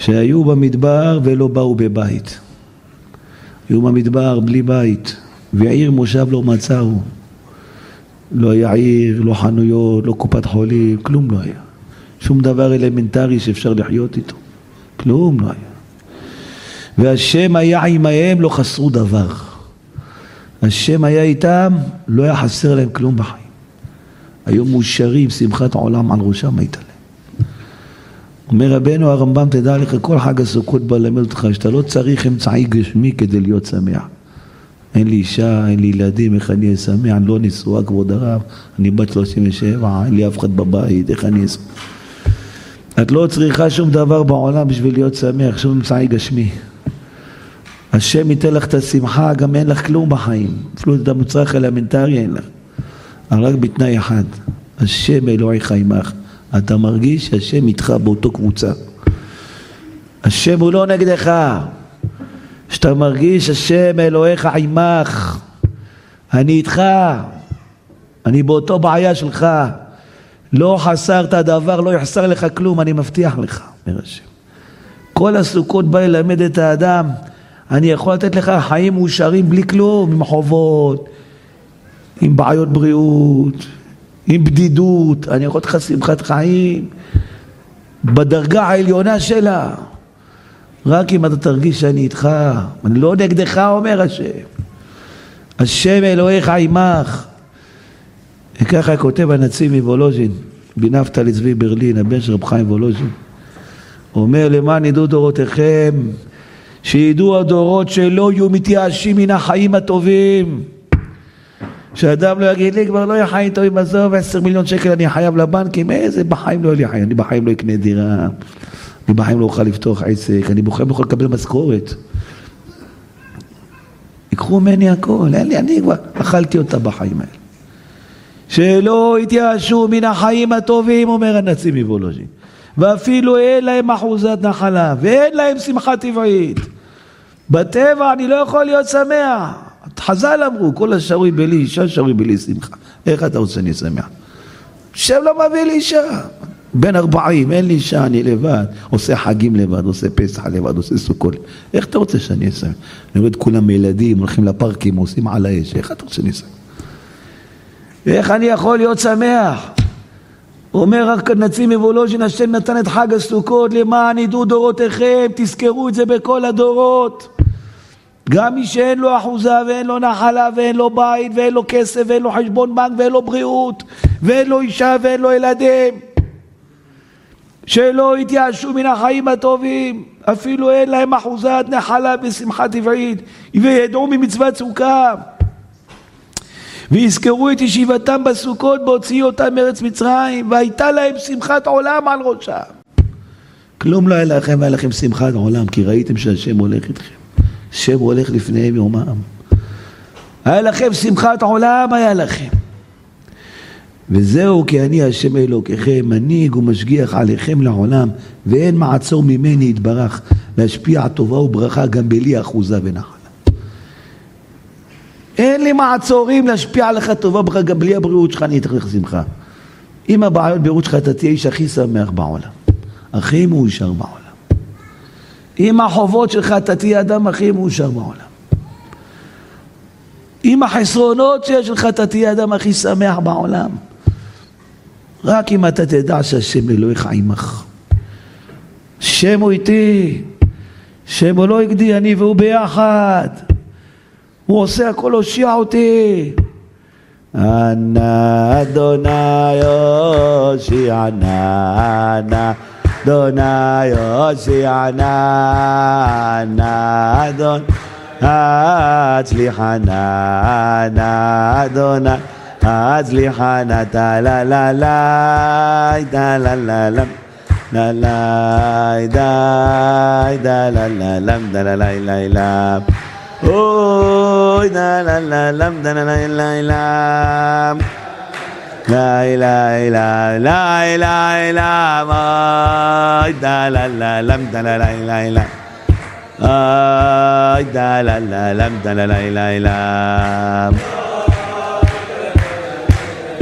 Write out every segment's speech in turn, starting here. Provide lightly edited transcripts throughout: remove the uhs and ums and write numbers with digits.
שהיו במדבר ולא באו בבית. היו במדבר בלי בית, ועיר מושב לא מצאו. לא היה עיר, לא חנויות, לא קופת חולים, כלום לא היה. שום דבר אלמנטרי שאפשר לחיות איתו. כלום לא היה. והשם היה עמהם, לא חסרו דבר. השם היה איתם, לא היה חסר להם כלום בחיים. היו מאושרים, שמחת העולם על ראשם הייתה להם. אומר רבנו הרמב"ם, תדע לך, כל חג הסוכות בא ללמד אותך, שאתה לא צריך אמצעי גשמי כדי להיות שמח. אין לי אישה, אין לי ילדים, איך אני אשמח, אני לא נשואה כבוד הרב, אני בת 37, אין לי אף אחד בבית, איך אני אשמח. את לא צריכה שום דבר בעולם בשביל להיות שמח, שום אמצעי גשמי. השם ייתן לך את השמחה, גם אין לך כלום בחיים. אפילו את המצרך אלמנטרי אין לך. רק בתנאי אחד, השם אלוהיך עמך. אתה מרגיש שהשם איתך באותו קבוצה. השם הוא לא נגדך. שאתה מרגיש השם אלוהיך עמך. אני איתך. אני באותו בעיה שלך. לא חסרת דבר, לא יחסר לך כלום, אני מבטיח לך, אומר השם. כל הסוכות בא ללמד את האדם, אני יכול לתת לך חיים מאושרים בלי כלום, עם חובות, עם בעיות בריאות, עם בדידות, אני יכול לתת לך שמחת חיים, בדרגה העליונה שלה. רק אם אתה תרגיש שאני איתך, אני לא נגדך, אומר השם. השם אלוהיך עמך. וככה כותב הנציב מוולוז'ין, בנפתלי צבי ברלין, הבן של רב חיים וולוז'ין. אומר, למען ידעו דורותיכם, שידעו הדורות שלא יהיו מתייאשים מן החיים הטובים. שאדם לא יגיד לי, כבר לא יהיה חיים טובים, עזוב, 10 מיליון שקל אני חייב לבנקים, איזה בחיים לא יהיה לי חיים, אני בחיים לא אקנה דירה, אני בחיים לא אוכל לפתוח עסק, אני בחיים לא יכול לקבל משכורת. יקחו ממני הכל, אני כבר אכלתי אותה בחיים האלה. שלא יתייאשו מן החיים הטובים, אומר הנציב מוולוז'ין. ואפילו אין להם אחוזת נחלה, ואין להם שמחה טבעית. בטבע אני לא יכול להיות שמח. חז"ל אמרו, כל השרוי בלי אישה, שרוי בלי שמחה. איך אתה רוצה אני שמח? שם לא מביא לי אישה. בן 40, אין לי אישה, אני לבד. עושה חגים לבד, עושה פסח לבד, עושה סוכות. איך אתה רוצה שאני אשמח? אני רואה את כולם ילדים, הולכים לפארקים, עושים על האש. איך אתה רוצה אני אשמח? איך אני יכול להיות שמח? אומר רק נציב מוולוז'ין, השם נתן את חג הסוכות למען ידעו דורותיכם, תזכרו את זה בכל הדורות. גם מי שאין לו אחוזה ואין לו נחלה ואין לו בית ואין לו כסף ואין לו חשבון בנק ואין לו בריאות ואין לו אישה ואין לו ילדים, שלא יתייאשו מן החיים הטובים, אפילו אין להם אחוזת נחלה ושמחה טבעית, וידעו ממצוות סוכה, ויזכרו את ישיבתם בסוכות בהוציא אותם מארץ מצרים, והייתה להם שמחת עולם על ראשם. כלום לא היה לכם, היה לכם שמחת עולם, כי ראיתם שהשם הולך איתכם. השם הולך לפניהם יומם. היה לכם שמחת עולם, היה לכם. וזהו, כי אני השם אלוקיכם, מנהיג ומשגיח עליכם לעולם, ואין מעצור ממני יתברך, להשפיע טובה וברכה גם בלי אחוזה ונחלה. אין לי מעצורים להשפיע עליך טובה וברכה, גם בלי הבריאות שלך אני אתן לך שמחה. עם הבעיות בריאות שלך אתה תהיה איש הכי שמח בעולם, הכי מאושר בעולם. עם החובות שלך אתה תהיה אדם הכי מאושר בעולם. עם החסרונות שיש לך אתה תהיה אדם הכי שמח בעולם. רק אם אתה תדע שהשם אלוהיך עמך. שם הוא איתי, שם הוא לא יגדי, אני והוא ביחד. הוא עושה הכל, הושיע אותי. אנא אדוני הושיענה, אנא אדוני הושיענה, אנא אדוני הצליחנה, אנא אדוני הצליחנה, תלללי תלללם תללי די תלללם תללי לילם, אוי תלללם תללי לילם, לי לי לי לי לי לם, אוי תלללם תללי לילם, אוי תלללם תללי לילם.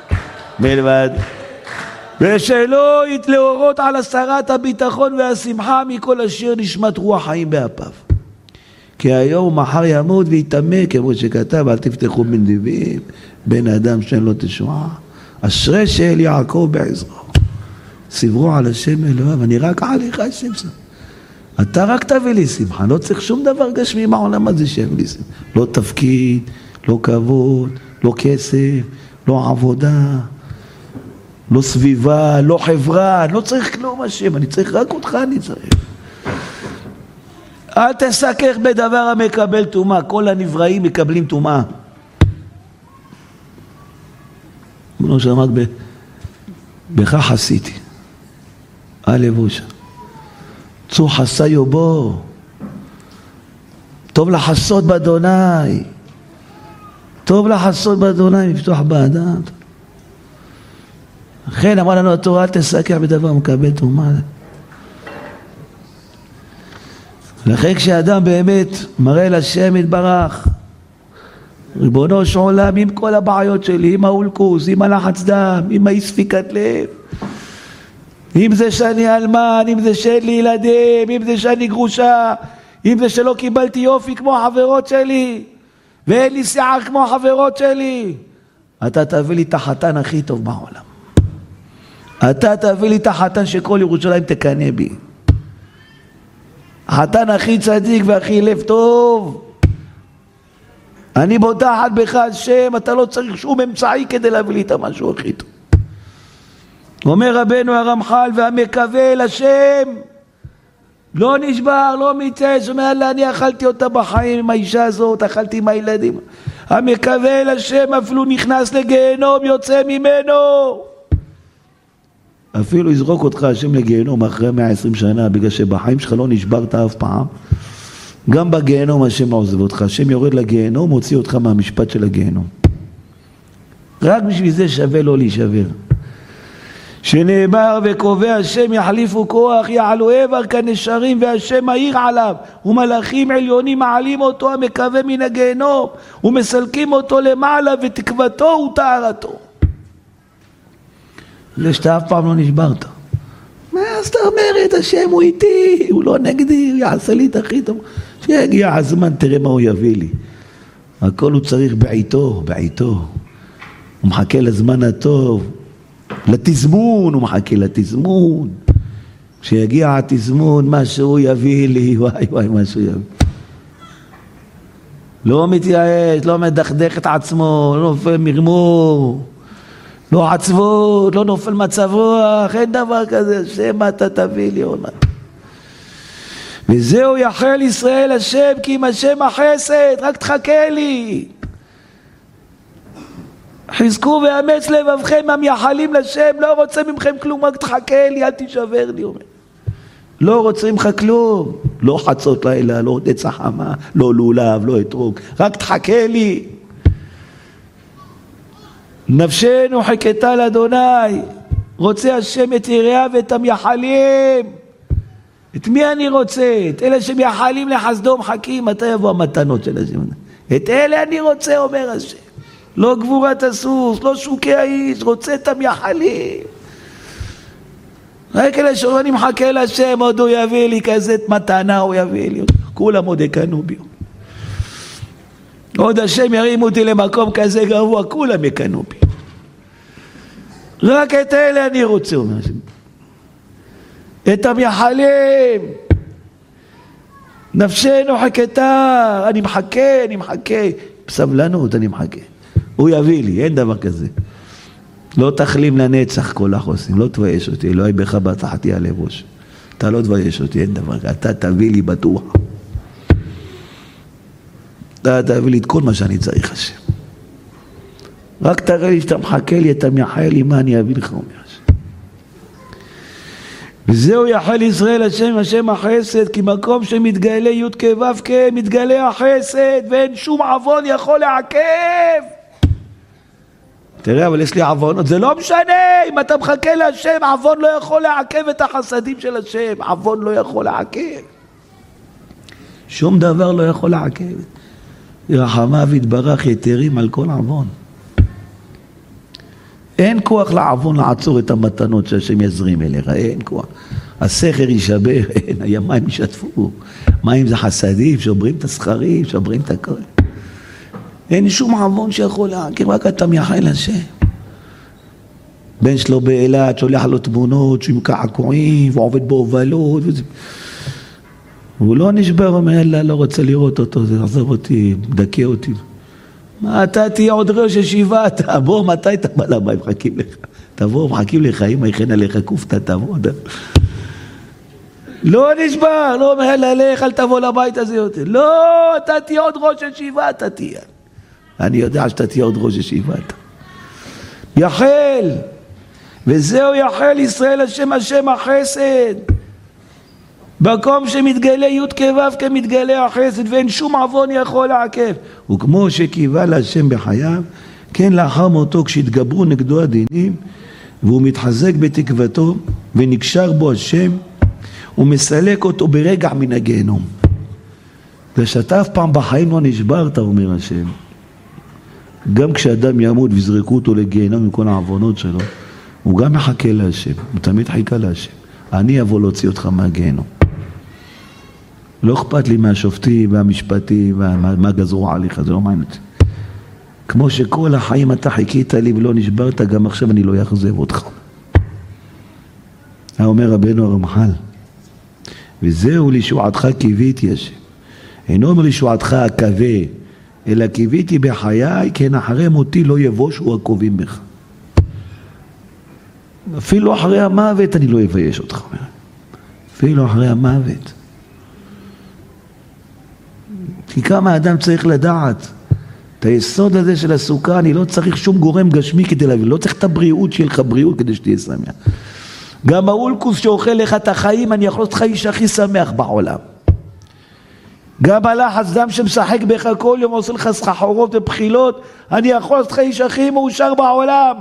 מלבד. ושלא יתלאורות על הסרת הביטחון והשמחה מכל אשר נשמת רוח חיים באפיו. כי היום ומחר ימות ויתאמה, כמו שכתב, אל תפתחו בנדיבים, בן אדם שאין לו תשועה. אשרי שאל יעקב בעזרו. סברו על השם אלוהיו, אני רק עליך השם. אתה רק תביא לי שמחה, לא צריך שום דבר גשמי מהעולם הזה שיביא לי שמחה. לא תפקיד, לא כבוד, לא כסף, לא עבודה, לא סביבה, לא חברה, אני לא צריך כלום השם, אני צריך רק אותך, אני צריך. אל תסכך בדבר המקבל טומאה, כל הנבראים מקבלים טומאה. לא שמעת בכך עשיתי. הלבושה. צור חסיו בו. טוב לחסות באדוני. טוב לחסות באדוני, לפתוח באדם. לכן אמר לנו התורה, אל תסכך בדבר מקבל טומאה. לכן כשאדם באמת מראה לשם יתברך, ריבונו של עולם, עם כל הבעיות שלי, עם האולקוס, עם הלחץ דם, עם האי ספיקת לב, אם זה שאני אלמן, אם זה שאין לי ילדים, אם זה שאני גרושה, אם זה שלא קיבלתי יופי כמו החברות שלי, ואין לי שיער כמו החברות שלי, אתה תביא לי את החתן הכי טוב בעולם. אתה תביא לי את החתן שכל ירושלים תקנה בי. החתן הכי צדיק והכי לב טוב. אני בוטחת בך השם, אתה לא צריך שום אמצעי כדי להביא לי את המשהו הכי טוב. אומר רבנו הרמח"ל, והמקווה אל השם לא נשבר, לא מתייאש. אומר לה, אני אכלתי אותה בחיים עם האישה הזאת, אכלתי עם הילדים. המקווה אל השם אפילו נכנס לגיהנום, יוצא ממנו. אפילו יזרוק אותך השם לגיהנום אחרי 120 שנה, בגלל שבחיים שלך לא נשברת אף פעם. גם בגיהנום השם עוזב אותך, השם יורד לגיהנום, מוציא אותך מהמשפט של הגיהנום. רק בשביל זה שווה לא להישבר. שנאמר וקובע השם יחליפו כוח, יעלו עבר כנשרים, והשם מהיר עליו, ומלאכים עליונים מעלים אותו המקווה מן הגיהנום, ומסלקים אותו למעלה, ותקוותו וטהרתו. זה שאתה אף פעם לא נשברת. מה זאת אומרת, השם הוא איתי, הוא לא נגדי, הוא יעשה לי את הכי טוב. שיגיע הזמן, תראה מה הוא יביא לי. הכל הוא צריך בעיתו, בעיתו. הוא מחכה לזמן הטוב, לתזמון, הוא מחכה לתזמון. כשיגיע התזמון, מה שהוא יביא לי, וואי וואי, מה שהוא יביא. לא מתייאש, לא מדכדך את עצמו, לא נופל מרמור, לא עצבות, לא נופל מצב רוח, אין דבר כזה, שם אתה תביא לי עונה. וזהו יחל ישראל השם, כי אם השם החסד, רק תחכה לי. חזקו ואמץ לבבכם המייחלים לשם, לא רוצה ממכם כלום, רק תחכה לי, אל תישבר לי, אומר. לא רוצה ממך כלום, לא חצות לילה, לא דצה חמה, לא לולב, לא אתרוג, רק תחכה לי. נפשנו חיכתה לאדוני, רוצה השם את יראיו ואת המייחלים. את מי אני רוצה? את אלה שמייחלים לחסדו מחכים, מתי יבוא המתנות של השם? את אלה אני רוצה, אומר השם. לא גבורת הסוס, לא שוקי האיש, רוצה את המייחלים. רק אלה שאני מחכה לשם, עוד הוא יביא לי כזה מתנה, הוא יביא לי. כולם עוד יקנו בי. עוד השם ירים אותי למקום כזה גבוה, כולם יקנו בי. רק את אלה אני רוצה, אומר השם. את המייחלים. נפשנו חיכתה, אני מחכה. בסבלנות אני מחכה. הוא יביא לי, אין דבר כזה. לא תחלים לנצח כל החוסים, לא תבייש אותי, אלוהי בך בטחתי על לבוש. אתה לא תבייש אותי, אין דבר כזה, אתה תביא לי בטוח. אתה תביא לי את כל מה שאני צריך השם. רק תראה לי שאתה מחכה לי, אתה מייחל לי, מה אני אביא לך, אומר השם. וזהו יחל ישראל השם, השם החסד, כי מקום שמתגלה י' כו' מתגלה החסד, ואין שום עוון יכול לעכב. תראה, אבל יש לי עוונות, זה לא משנה, אם אתה מחכה להשם, עוון לא יכול לעכב את החסדים של השם, עוון לא יכול לעכב. שום דבר לא יכול לעכב. רחמיו יתברך יתרים על כל עוון. אין כוח לעוון לעצור את המתנות שהשם יזרים אליך, אין כוח. הסכר יישבר, אין, המים ישתפו. מים זה חסדים, שוברים את הסכרים, שוברים את הכל. אין שום עוון שיכול להכיר, רק אתה מייחל השם. בן שלו באילת, שולח לו תמונות, שהוא עם קעקועים, ועובד בהובלות, וזה... הוא לא נשבר, אומר, אללה, לא רוצה לראות אותו, זה עזוב אותי, מדכא אותי. מה, אתה תהיה עוד ראש ישיבה, תבוא, מתי אתה בא לבית, מחכים לך. תבוא, מחכים לך, אמא יכן עליך קופתה, תבוא. לא נשבר, לא אומר, אללה, לך, אל תבוא לבית הזה יותר. לא, אתה תהיה עוד ראש ישיבה, אתה תהיה. אני יודע שאתה תהיה עוד ראש ישיבה. יחל, וזהו יחל ישראל השם השם החסד. במקום שמתגלה י' כו' כמתגלה החסד, ואין שום עוון יכול לעכב. וכמו שקיווה להשם בחייו, כן לאחר מותו כשהתגברו נגדו הדינים, והוא מתחזק בתקוותו, ונקשר בו השם, ומסלק אותו ברגע מן הגיהנום. ושאתה אף פעם בחיים לא נשברת, אומר השם. גם כשאדם ימות ויזרקו אותו לגיהנום עם כל העוונות שלו, הוא גם מחכה להשם, הוא תמיד חיכה להשם. אני אבוא להוציא אותך מהגיהנום. לא אכפת לי מהשופטים והמשפטים ומה גזרו עליך, זה לא מעניין אותי. כמו שכל החיים אתה חיכית לי ולא נשברת, גם עכשיו אני לא אחזב אותך. אומר רבנו הרמח"ל, וזהו לישועתך קיוויתי השם. אינו אומר לישועתך אקווה, אלא קיוויתי בחיי, כן אחרי מותי לא יבושו הקרובים בך. אפילו אחרי המוות אני לא אבייש אותך. אפילו אחרי המוות. כי כמה האדם צריך לדעת, את היסוד הזה של הסוכה, אני לא צריך שום גורם גשמי כדי להביא, לא צריך את הבריאות שלך, בריאות כדי שתהיה שמח. גם האולקוס שאוכל לך את החיים, אני יכול להיות לך איש הכי שמח בעולם. גם הלחץ דם שמשחק בך כל יום, עושה לך סחרחורות ובחילות, אני יכול להיות לך איש הכי מאושר בעולם.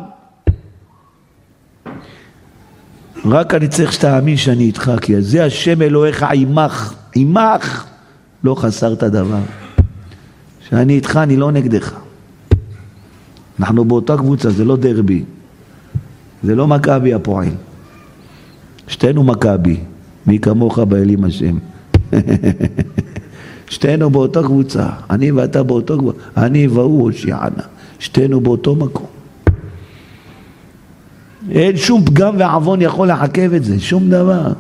רק אני צריך שתאמין שאני איתך, כי זה השם אלוהיך עמך, עמך. לא חסרת דבר. שאני איתך, אני לא נגדך. אנחנו באותה קבוצה, זה לא דרבי. זה לא מכבי הפועל. שתינו מכבי. מי כמוך באלים השם. שתינו באותה קבוצה. אני ואתה באותו קבוצה. אני והוא הושיענה. שתינו באותו מקום. אין שום פגם ועוון יכול לחכב את זה. שום דבר.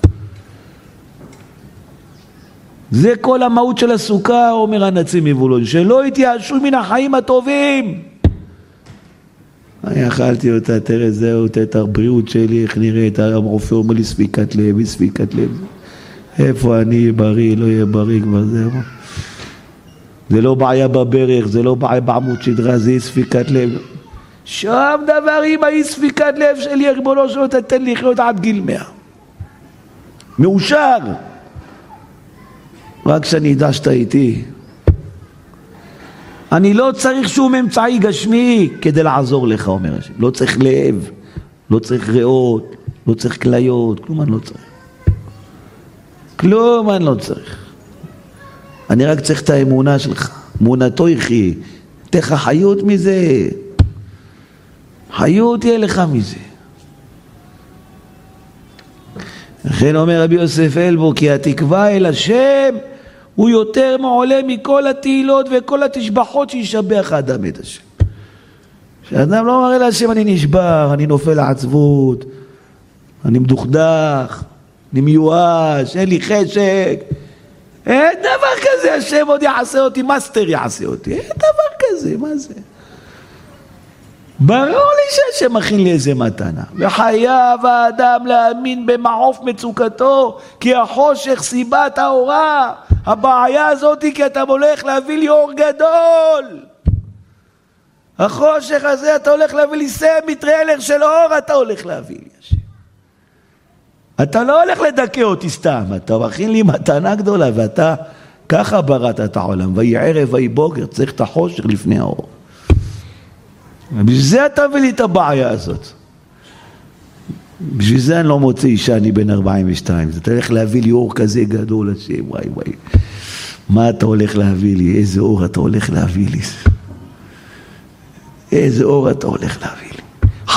זה כל המהות של הסוכה, אומר הנציב מבולון, שלא התייאשו מן החיים הטובים. אני אכלתי אותה, תראה זהו, את הבריאות שלי, איך נראית, הרופא אומר לי ספיקת לב, ספיקת לב. איפה אני יהיה בריא, לא יהיה בריא כבר זהו. זה לא בעיה בברך, זה לא בעיה בעמוד שדרה, זה ספיקת לב. שום דבר עם האי ספיקת לב שלי, ריבונו שלו, תתן לי לחיות עד גיל 100. מאושר. רק שאני ידע שאתה איתי. אני לא צריך שום אמצעי גשמי כדי לעזור לך, אומר השם. לא צריך לב, לא צריך ריאות, לא צריך כליות, כלום אני לא צריך. כלום אני לא צריך. אני רק צריך את האמונה שלך. אמונתו יחיה. תן לך חיות מזה. חיות יהיה לך מזה. לכן אומר רבי יוסף אלבו, כי התקווה אל השם הוא יותר מעולה מכל התהילות וכל התשבחות שישבח האדם את השם. כשאדם לא אומר אל השם, אני נשבר, אני נופל לעצבות, אני מדוכדך, אני מיואש, אין לי חשק. אין דבר כזה, השם עוד יעשה אותי, מאסטר יעשה אותי. אין דבר כזה, מה זה? ברור לי שהשם מכין לי איזה מתנה. וחייב האדם להאמין במעוף מצוקתו, כי החושך סיבת האורה. הבעיה הזאת היא כי אתה הולך להביא לי אור גדול. החושך הזה אתה הולך להביא לי סמי טריילר של אור, אתה הולך להביא לי השם. אתה לא הולך לדכא אותי סתם, אתה מכין לי מתנה גדולה, ואתה ככה בראת את העולם. ויהי ערב ויהי בוקר, צריך את החושך לפני האור. בשביל זה אתה מביא לי את הבעיה הזאת. בשביל זה אני לא מוצא אישה, אני בן 42. אתה הולך להביא לי אור כזה גדול, השם, וואי וואי. מה אתה הולך להביא לי? איזה אור אתה הולך להביא לי? איזה אור אתה הולך להביא לי?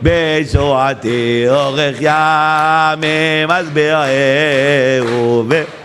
בשועתי אורך ימים אז ברעהו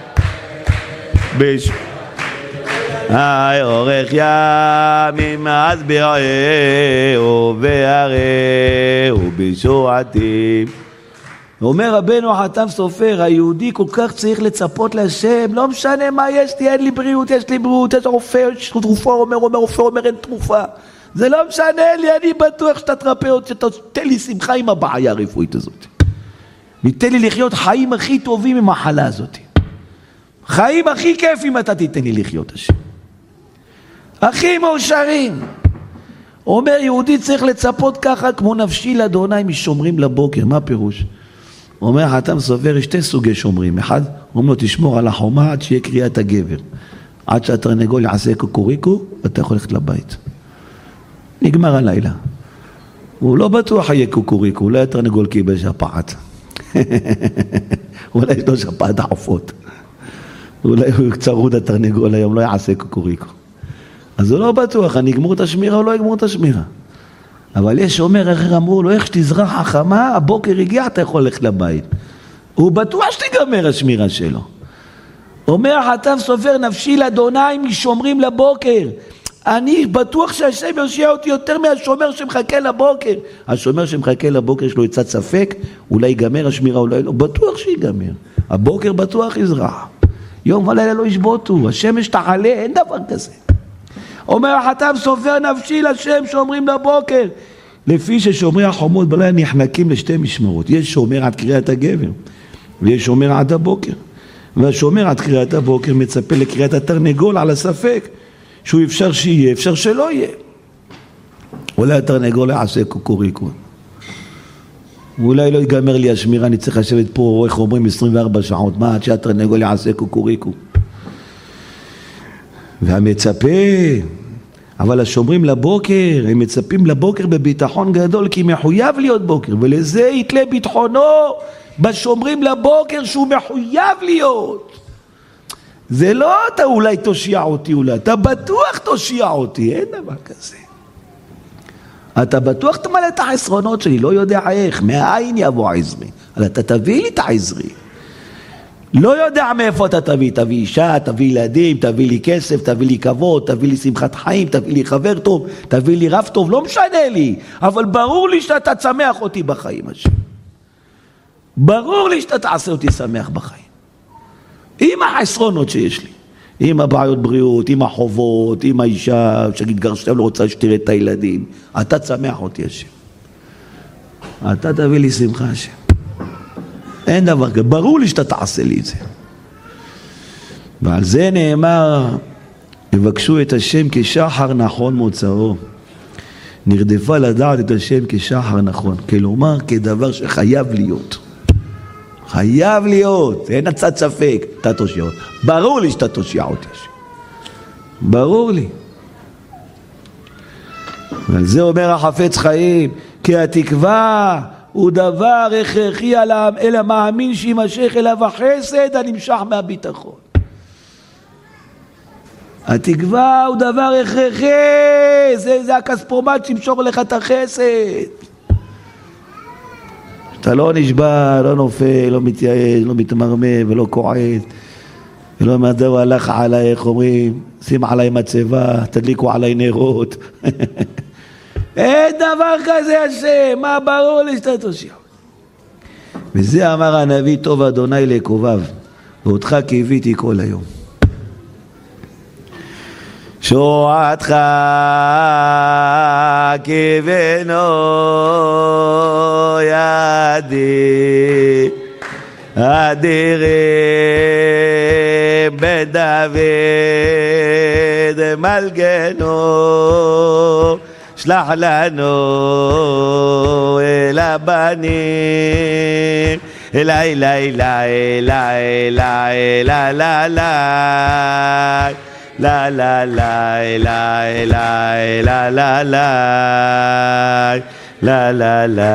אורך ימים אז ברעהו והרעהו בשועתי. אומר רבנו החתם סופר, היהודי כל כך צריך לצפות להשם, לא משנה מה יש לי, אין לי בריאות, יש לי בריאות, יש רופא, יש תרופה, רופא אומר אין תרופה, זה לא משנה לי, אני בטוח שאתה תרפא אותי, שתתן לי שמחה עם הבעיה הרפואית הזאת, ותן לי לחיות חיים הכי טובים עם המחלה הזאת, חיים הכי כיפים אתה תיתן לי לחיות השם, הכי מאושרים. אומר יהודי צריך לצפות ככה כמו נפשי לאדוני משומרים לבוקר. מה פירוש? אומר חתם סופר, יש שתי סוגי שומרים. אחד, אומרים לו תשמור על החומה עד שיהיה קריאת הגבר, עד שהתרנגול יעשה קוקוריקו אתה יכול ללכת לבית, נגמר הלילה. הוא לא בטוח יהיה קוקוריקו, אולי התרנגול קיבל שפעת אולי יש לו שפעת העופות, אולי הוא צרוד התרנגול היום לא יעשה קוקוריקו, אז הוא לא בטוח, אני אגמור את השמירה או לא אגמור את השמירה. אבל יש שומר אחר אמרו לו, איך שתזרח החמה, הבוקר הגיע, אתה יכול ללכת לבית. הוא בטוח שתיגמר השמירה שלו. אומר חתם סופר, נפשי לאדוני משומרים לבוקר. אני בטוח שהשם יושיע אותי יותר מהשומר שמחכה לבוקר. השומר שמחכה לבוקר יש לו יצאת ספק, אולי ייגמר השמירה, אולי לא, בטוח שיגמר. הבוקר בטוח יזרח. יום ולילה לא ישבותו, השמש תעלה, אין דבר כזה. אומר החתם סופר, נפשי לשם שומרים לבוקר. לפי ששומרי החומות בלילה נחלקים לשתי משמרות, יש שומר עד קריאת הגבר ויש שומר עד הבוקר, והשומר עד קריאת הבוקר מצפה לקריאת התרנגול על הספק שהוא אפשר שיהיה, אפשר שלא יהיה. אולי התרנגול יעשה קוקוריקו, אולי לא ייגמר לי השמירה, אני צריך לשבת פה איך אומרים 24 שעות, מה עד שהתרנגול יעשה קוקוריקו. והמצפה, אבל השומרים לבוקר, הם מצפים לבוקר בביטחון גדול, כי מחויב להיות בוקר, ולזה יתלה ביטחונו בשומרים לבוקר שהוא מחויב להיות. זה לא אתה אולי תושיע אותי, אולי אתה בטוח תושיע אותי, אין דבר כזה. אתה בטוח תמלא את החסרונות שלי, לא יודע איך, מאין יבוא עזרי, אבל אתה תביא לי את העזרי. לא יודע מאיפה אתה תביא, תביא אישה, תביא ילדים, תביא לי כסף, תביא לי כבוד, תביא לי שמחת חיים, תביא לי חבר טוב, תביא לי רב טוב, לא משנה לי, אבל ברור לי שאתה תשמח אותי בחיים השם. ברור לי שאתה תעשה אותי שמח בחיים. עם החסרונות שיש לי, עם הבעיות בריאות, עם החובות, עם האישה שהתגרשת לא רוצה שתראה את הילדים, אתה תשמח אותי השם. אתה תביא לי שמחה השם. אין דבר כזה, ברור לי שאתה תעשה לי את זה. ועל זה נאמר, יבקשו את השם כשחר נכון מוצאו. נרדפה לדעת את השם כשחר נכון, כלומר כדבר שחייב להיות. חייב להיות, אין הצד ספק, אתה תושיע אותי. ברור לי שאתה תושיע אותי. ברור לי. ועל זה אומר החפץ חיים, כי התקווה הוא דבר הכרחי אל המאמין שימשך אליו החסד הנמשך מהביטחון. התקווה הוא דבר הכרחי, זה הכספומט שימשוך לך את החסד. אתה לא נשבע, לא נופל, לא מתייאש, לא מתמרמר ולא כועס, ולא מדוע הלך עליי, איך אומרים, שים עליי מצבה, תדליקו עליי נרות. אין דבר כזה השם, מה ברור לי שאתה תושיע. וזה אמר הנביא, טוב אדוני לעקוביו, ואותך כי הביתי כל היום. שועתך כבנו ידי אדירי בדוד מלגנו שלח לנו אל הבנים אלי אלי אלי אלי אלי אלי la la la la la la la la la la la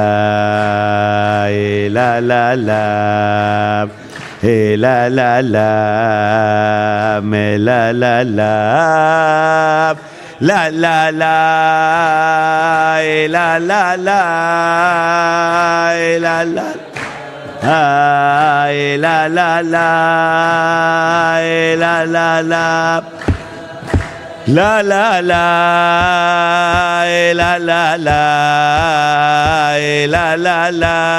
la la la la la la me la la la la la la la la la la la ay la la la la la la la la la la la la la la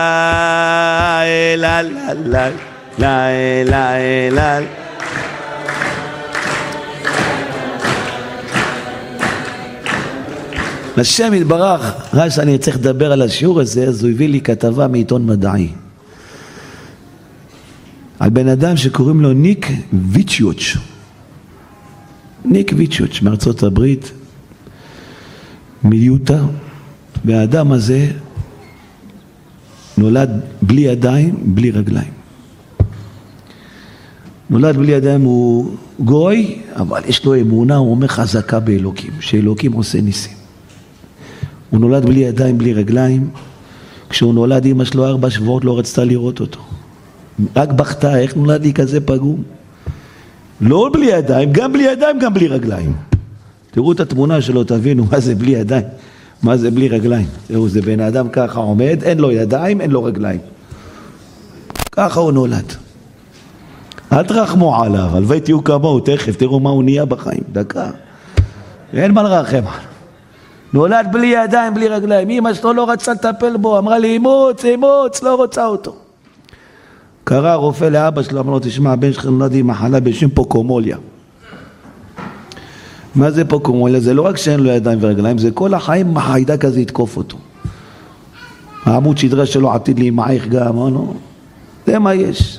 la la la השם יתברך, רק שאני צריך לדבר על השיעור הזה, אז הוא הביא לי כתבה מעיתון מדעי על בן אדם שקוראים לו ניק ויצ'יוץ'. ניק ויצ'יוץ' מארצות הברית, מיוטה, והאדם הזה נולד בלי ידיים, בלי רגליים. נולד בלי ידיים, הוא גוי, אבל יש לו אמונה, הוא אומר חזקה באלוקים, שאלוקים עושה ניסים. הוא נולד בלי ידיים, בלי רגליים. כשהוא נולד, אמא שלו 4 שבועות לא רצתה לראות אותו. רק בכתה, איך נולד לי כזה פגום? לא בלי ידיים, גם בלי ידיים, גם בלי רגליים. תראו את התמונה שלו, תבינו מה זה בלי ידיים, מה זה בלי רגליים. תראו, זה בן אדם ככה עומד, אין לו ידיים, אין לו רגליים. ככה הוא נולד. אל תרחמו עליו, הלוואי תהיו כמוהו, תכף, תראו מה הוא נהיה בחיים. דקה. אין מה לרחם עליו. נולד בלי ידיים, בלי רגליים. אמא שלו לא רצה לטפל בו, אמרה לי, אימוץ, לא רוצה אותו. קרא רופא לאבא שלו, אמר לו, תשמע, הבן שלך נולד עם מחלה בשם פוקומוליה. מה זה פוקומוליה? זה לא רק שאין לו ידיים ורגליים, זה כל החיים החיידק הזה יתקוף אותו. העמוד שדרה שלו עתיד להימעך גם, לא? זה מה יש.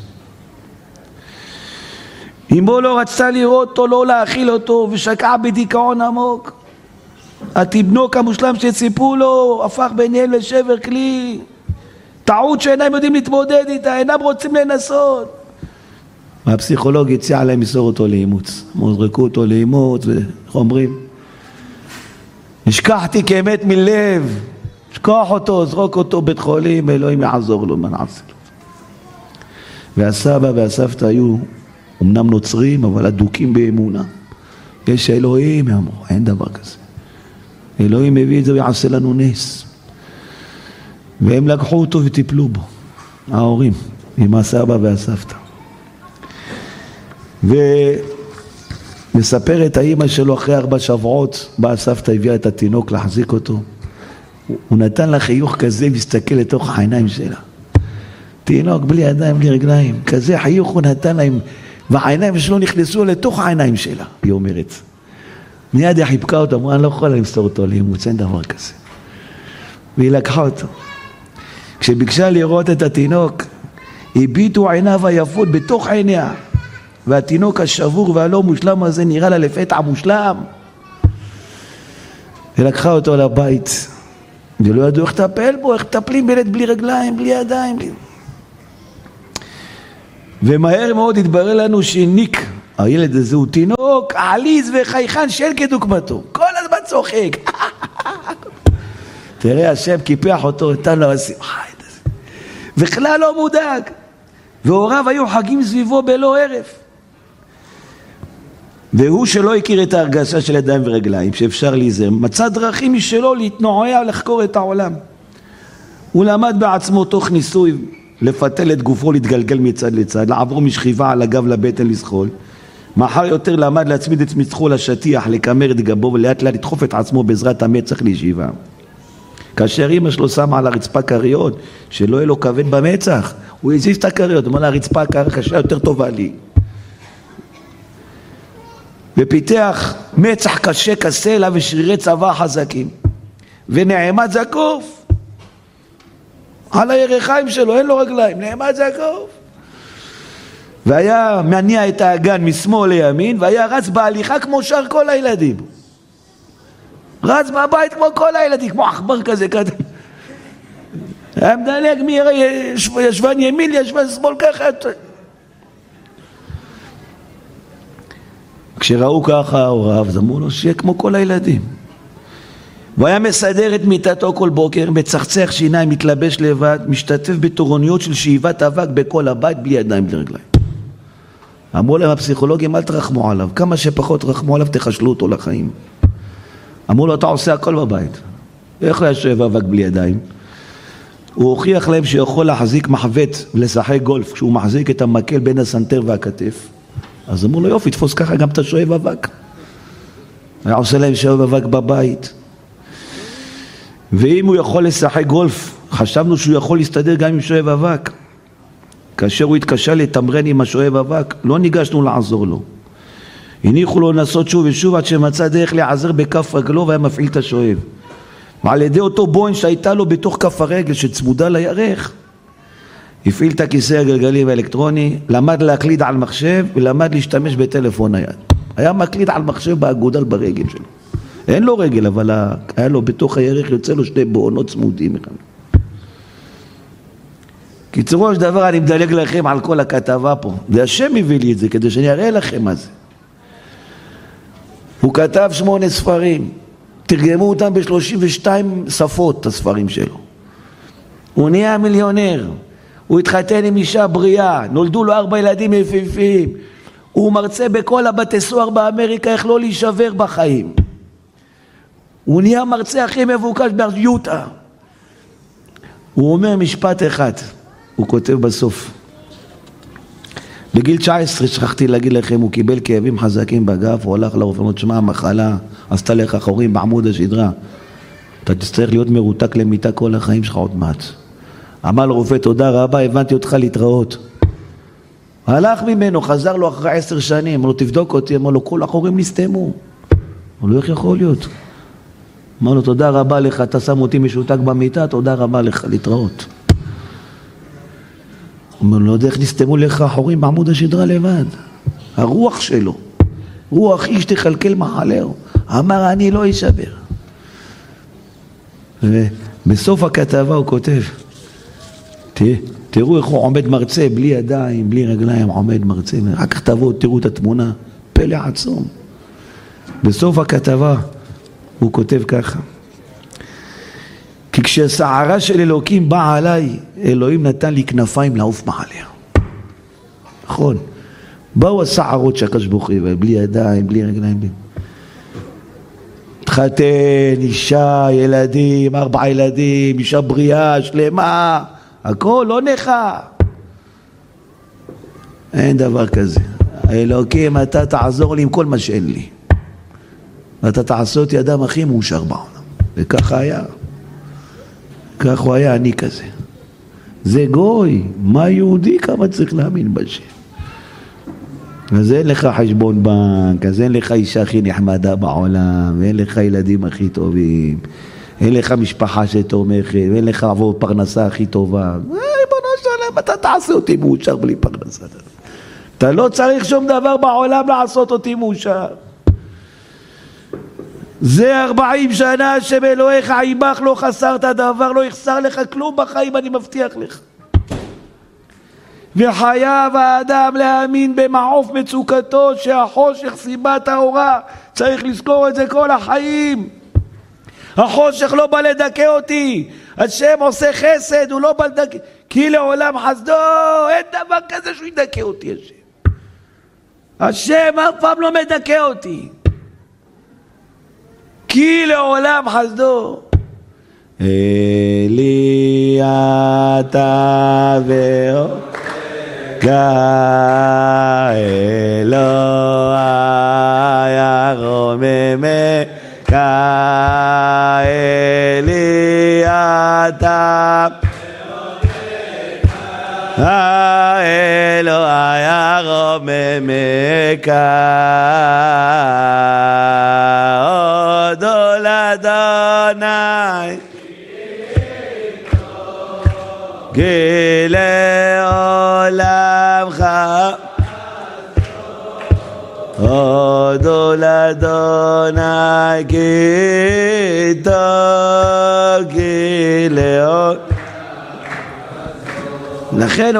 אמו לא רצתה לראות אותו, לא להאכיל אותו, ושקעה בדיכאון עמוק. התינוק המושלם שציפו לו הפך ביניהם לשבר כלי. טעות שאינם יודעים להתמודד איתה, אינם רוצים לנסות. והפסיכולוג הציע להם לסור אותו לאימוץ. זרקו אותו לאימוץ, ואיך אומרים? נשכחתי כאמת מלב, שכוח אותו, זרוק אותו בית חולים, אלוהים יעזור לו, מה נעשה לו. והסבא והסבתא היו אמנם נוצרים, אבל אדוקים באמונה. יש אלוהים, אמרו, אין דבר כזה. אלוהים מביא את זה ויעשה לנו נס. והם לקחו אותו וטיפלו בו, ההורים, עם הסבא והסבתא. ומספרת האמא שלו אחרי 4 שבועות, באה הסבתא הביאה את התינוק להחזיק אותו. הוא נתן לה חיוך כזה, מסתכל לתוך העיניים שלה. תינוק בלי ידיים, בלי רגליים, כזה חיוך הוא נתן להם, והעיניים שלו נכנסו לתוך העיניים שלה, היא אומרת. מיד היא חיבקה אותו, אמרה, אני לא יכולה למסור אותו לאימוץ, אין דבר כזה. והיא לקחה אותו. כשביקשה לראות את התינוק, הביטו עיניו היפות בתוך עיניה, והתינוק השבור והלא מושלם הזה נראה לה לפתע מושלם. היא לקחה אותו לבית, ולא ידעו איך לטפל בו, איך טפלים בילד בלי רגליים, בלי ידיים. ומהר מאוד התברר לנו שניק, הילד הזה הוא תינוק, עליז וחייכן שאין כדוגמתו, כל הזמן צוחק. תראה, השם קיפח אותו, נתן לו השמחה. וכלל לא מודאג, והוריו היו חגים סביבו בלא הרף. והוא שלא הכיר את ההרגשה של ידיים ורגליים, שאפשר להיזהר, מצא דרכים משלו להתנועע ולחקור את העולם. הוא למד בעצמו תוך ניסוי לפתל את גופו, להתגלגל מצד לצד, לעבור משכיבה על הגב לבטן לזחול. מאחר יותר למד להצמיד את מצחו לשטיח, לקמר את גבו ולאט לאט לדחוף את עצמו בעזרת המצח לישיבה. כאשר אמא שלו שמה על הרצפה קריות, שלא יהיה לו כבד במצח, הוא הזיז את הקריות, הוא אומר לה, הרצפה הקשה יותר טובה לי. ופיתח מצח קשה כסלע ושרירי צבא חזקים. ונעמד זקוף. על הירכיים שלו, אין לו רגליים, נעמד זקוף. והיה מניע את האגן משמאל לימין, והיה רץ בהליכה כמו שאר כל הילדים. רץ בבית כמו כל הילדים, כמו עכבר כזה קטן. היה מדלג מישבן ימין לישבן שמאל ככה. כשראו ככה הוריו, אז אמרו לו שיהיה כמו כל הילדים. והיה מסדר את מיטתו כל בוקר, מצחצח שיניים, מתלבש לבד, משתתף בתורניות של שאיבת אבק בכל הבית, בלי ידיים, בלי רגליים. אמרו להם הפסיכולוגים, אל תרחמו עליו, כמה שפחות תרחמו עליו, תחשלו אותו לחיים. אמרו לו, אתה עושה הכל בבית. איך היה שואב אבק בלי ידיים? הוא הוכיח להם שיכול להחזיק מחבט ולשחק גולף, כשהוא מחזיק את המקל בין הסנטר והכתף. אז אמרו לו, יופי, תפוס ככה גם אתה שואב אבק. היה עושה להם שואב אבק בבית. ואם הוא יכול לשחק גולף, חשבנו שהוא יכול להסתדר גם עם שואב אבק. כאשר הוא התקשה לתמרן עם השואב אבק, לא ניגשנו לעזור לו. הניחו לו לנסות שוב ושוב עד שמצא דרך להיעזר בכף רגלו והיה מפעיל את השואב. ועל ידי אותו בוין שהייתה לו בתוך כף הרגל שצמודה לירך, הפעיל את הכיסא הגלגלי והאלקטרוני, למד להקליד על מחשב ולמד להשתמש בטלפון נייד. היה מקליד על מחשב באגודל ברגל שלו. אין לו רגל, אבל היה לו בתוך הירך יוצא לו שני בועונות צמודים. קיצורו של דבר, אני מדלג לכם על כל הכתבה פה. זה השם הביא לי את זה כדי שאני אראה לכם מה זה. הוא כתב 8 ספרים, תרגמו אותם ב32 שפות, את הספרים שלו. הוא נהיה מיליונר, הוא התחתן עם אישה בריאה, נולדו לו 4 ילדים יפיפים, הוא מרצה בכל הבתי סוהר באמריקה איך לא להישבר בחיים. הוא נהיה מרצה הכי מבוקש ביוטה. הוא אומר משפט אחד, הוא כותב בסוף. בגיל 19, שכחתי להגיד לכם, הוא קיבל כאבים חזקים בגף, הוא הלך לרופא, אמר, תשמע, המחלה עשתה לך חורים בעמוד השדרה. אתה תצטרך להיות מרותק למיטה כל החיים שלך עוד מעט. אמר לרופא, תודה רבה, הבנתי אותך להתראות. הלך ממנו, חזר לו אחרי 10 שנים, אמר לו, תבדוק אותי, אמר לו, כל החורים נסתמו. אמר לו, איך יכול להיות? אמר לו, תודה רבה לך, אתה שם אותי משותק במיטה, תודה רבה לך, להתראות. אמר לו, לא יודע איך נסתמו לך החורים בעמוד השדרה לבד. הרוח שלו, רוח איש תכלכל מחלהו. אמר, אני לא אשבר. ובסוף הכתבה הוא כותב, תראו איך הוא עומד מרצה, בלי ידיים, בלי רגליים, עומד מרצה. רק כך תראו את התמונה, פלא עצום. בסוף הכתבה הוא כותב ככה, כי כשהסערה של אלוקים באה עליי, אלוהים נתן לי כנפיים לעוף מעליה. נכון, באו הסערות שהקדוש ברוך הוא, בלי ידיים, בלי רגליים, התחתן, אישה, ילדים, 4 ילדים, אישה בריאה, שלמה, הכל לא נכה. אין דבר כזה. אלוקים, אתה תעזור לי עם כל מה שאין לי. ואתה תעשה אותי אדם הכי מאושר בעולם. וככה היה. כך הוא היה אני כזה. זה גוי. מה יהודי? כמה צריך להאמין בשם. אז אין לך חשבון בנק, אז אין לך אישה הכי נחמדה בעולם, ואין לך ילדים הכי טובים, אין לך משפחה שתומכת, ואין לך עבור פרנסה הכי טובה. בוא נשאלם, אתה תעשה אותי מאושר בלי פרנסה. אתה לא צריך שום דבר בעולם לעשות אותי מאושר. זה 40 שנה שבאלוהיך עימך לא חסרת דבר, לא יחסר לך כלום בחיים, אני מבטיח לך. וחייב האדם להאמין במעוף מצוקתו שהחושך סיבת האורה, צריך לזכור את זה כל החיים. החושך לא בא לדכא אותי, השם עושה חסד, הוא לא בא לדכא, כי לעולם חסדו, אין דבר כזה שהוא ידכא אותי השם. השם אף פעם לא מדכא אותי, כי לעולם חסדו. אלי אתה אלוהי הרוממך, אלי אתה אלוהי הרוממך, אדון אדוני גלה עולמך, אדון אדוני גלה עולמך. לכן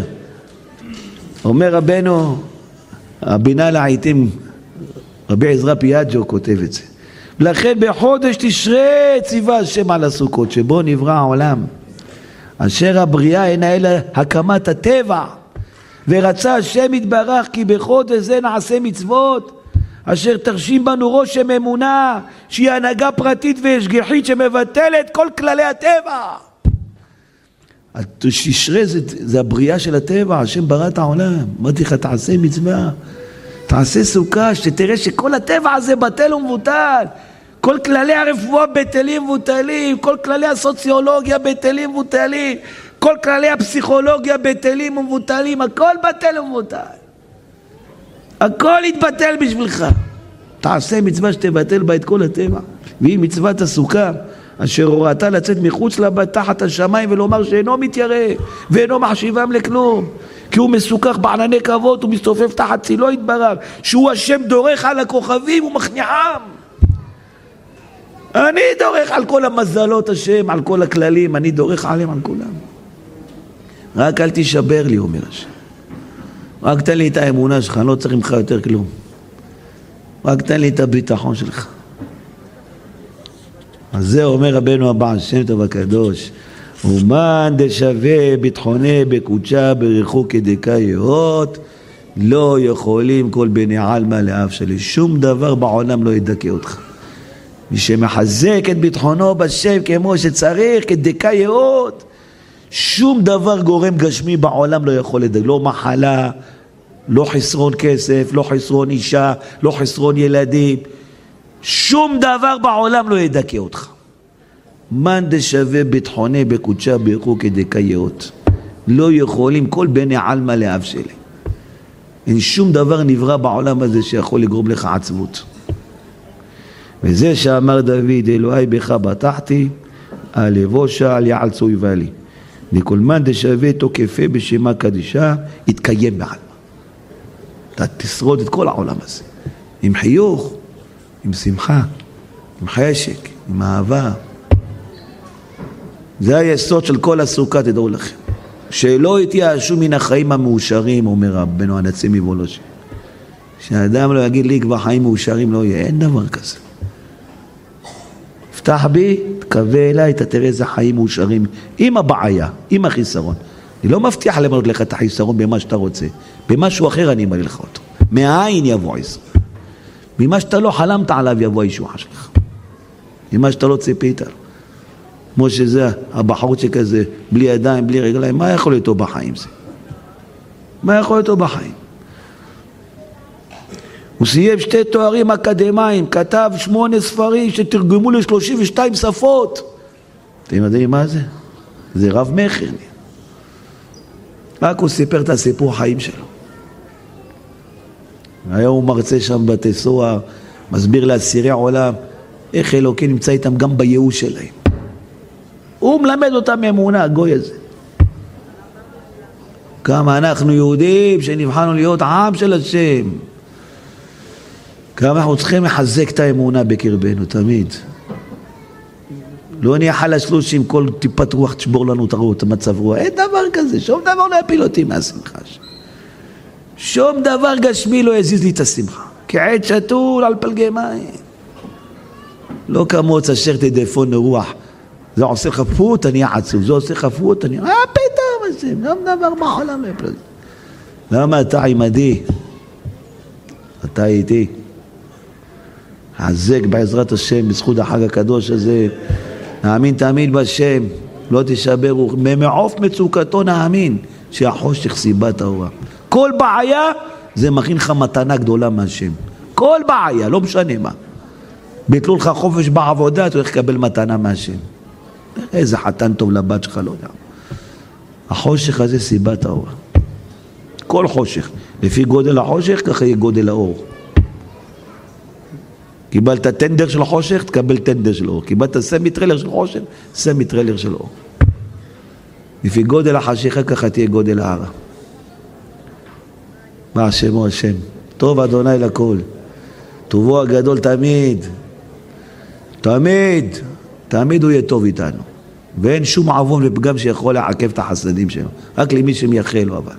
אומר רבנו הבינה לעיתים, רבי עזרא פיאג'ו כותב את זה, לכן בחודש תשרי ציווה השם על הסוכות שבו נברא העולם, אשר הבריאה אינה אלא הקמת הטבע, ורצה השם יתברך כי בחודש זה נעשה מצוות. אשר תרשים בנו רושם אמונה שהיא הנהגה פרטית והשגחית שמבטלת כל כללי הטבע. תשרה זה הבריאה של הטבע, השם ברא את העולם. אמרתי לך, תעשה מצווה, תעשה סוכה, שתראה שכל הטבע הזה בטל ומבוטל. כל כללי הרפואה בטלים ומבוטלים, כל כללי הסוציולוגיה בטלים ומבוטלים, כל כללי הפסיכולוגיה בטלים ומבוטלים, הכל בטל ומבוטל. הכל יתבטל בשבילך. תעשה מצווה שתבטל בה את כל הטבע, והיא מצוות הסוכה, אשר הוראתה לצאת מחוץ לבת תחת השמיים ולומר שאינו מתיירא ואינו מחשיבם לכלום, כי הוא מסוכך בענני כבוד ומסתופף תחת צילו יתברך, שהוא השם דורך על הכוכבים ומכניעם. אני דורך על כל המזלות השם, על כל הכללים, אני דורך עליהם על כולם. רק אל תשבר לי, אומר השם. רק תן לי את האמונה שלך, אני לא צריך ממך יותר כלום. רק תן לי את הביטחון שלך. אז זה אומר רבנו הבעל שם טוב הקדוש, אומן דשווה ביטחוני בקודשה בריחו כדקה יאות, לא יכולים כל בני עלמא לאף שלי, שום דבר בעולם לא ידכא אותך. מי שמחזק את ביטחונו בשם כמו שצריך, כדקה יאות, שום דבר גורם גשמי בעולם לא יכול לדכא, לא מחלה, לא חסרון כסף, לא חסרון אישה, לא חסרון ילדים, שום דבר בעולם לא ידכא אותך. מן דשווה ביטחוני בקודשה בריחו כדקה יאות, לא יכולים כל בני עלמא לאף שלי. אין שום דבר נברא בעולם הזה שיכול לגרום לך עצבות. וזה שאמר דוד, אלוהי בך בטחתי, אל אבושה אל יעלצו יבלי. וכל מן דשווה תוקפה בשמה קדישה, יתקיים בעלמא. אתה תשרוד את כל העולם הזה. עם חיוך, עם שמחה, עם חשק, עם אהבה. זה היסוד של כל הסוכה, תדעו לכם. שלא יתייאשו מן החיים המאושרים, אומר רבנו הנציב מוולוז'ין. שהאדם לא יגיד לי כבר חיים מאושרים, לא יהיה, אין דבר כזה. פתח בי, תקווה אליי, אתה תראה איזה חיים מאושרים, עם הבעיה, עם החיסרון. אני לא מבטיח למנות לך את החיסרון במה שאתה רוצה, במשהו אחר אני אמלא לך אותו. מהעין יבוא עזר. ממה שאתה לא חלמת עליו יבוא הישועה שלך. ממה שאתה לא ציפית. כמו שזה, הבחור שכזה, בלי ידיים, בלי רגליים, מה יכול להיות בחיים זה? מה יכול להיות בחיים? הוא סיים 2 תוארים אקדמיים, כתב 8 ספרים שתרגמו ל32 שפות. אתם יודעים מה זה? זה רב מחר. רק הוא סיפר את הסיפור חיים שלו. היום הוא מרצה שם בתי סוהר, מסביר לאסירי עולם, איך אלוקים נמצא איתם גם בייאוש שלהם. הוא מלמד אותם אמונה, הגוי הזה. כמה אנחנו יהודים שנבחרנו להיות עם של השם. כמה אנחנו צריכים לחזק את האמונה בקרבנו, תמיד. לא נהיה חלשלוש עם כל טיפת רוח תשבור לנו את המצב רוח. אין דבר כזה, שום דבר לא יפיל אותי מהשמחה. שום דבר גשמי לא יזיז לי את השמחה. כעת שתול על פלגי מים. לא כמוץ אשר תדפון רוח. זה עושה חפות, אני עצוב. זה עושה חפות, אני... פתאום השם, שום דבר בעולם לא יפיל. למה אתה עמדי? אתה איתי. חזק בעזרת השם, בזכות החג הקדוש הזה. נאמין תמיד בשם, לא תשברו. ממעוף מצוקתו נאמין, שהחושך סיבת האורה. כל בעיה זה מכין לך מתנה גדולה מהשם. כל בעיה, לא משנה מה. ביטלו לך חופש בעבודה, אתה הולך לקבל מתנה מהשם. איזה חתן טוב לבת שלך, לא יודע. החושך הזה סיבת האורה. כל חושך. לפי גודל החושך, ככה יהיה גודל האור. קיבלת טנדר של חושך, תקבל טנדר של אור. קיבלת סמי טריילר של חושך, סמי טריילר של אור. לפי גודל החשיכה, ככה תהיה גודל הערה. מה השם הוא השם? טוב אדוני לכל. טובו הגדול תמיד. תמיד. תמיד הוא יהיה טוב איתנו. ואין שום עוון ופגם שיכול לעכב את החסדים שלו. רק למי שמייחל לו אבל.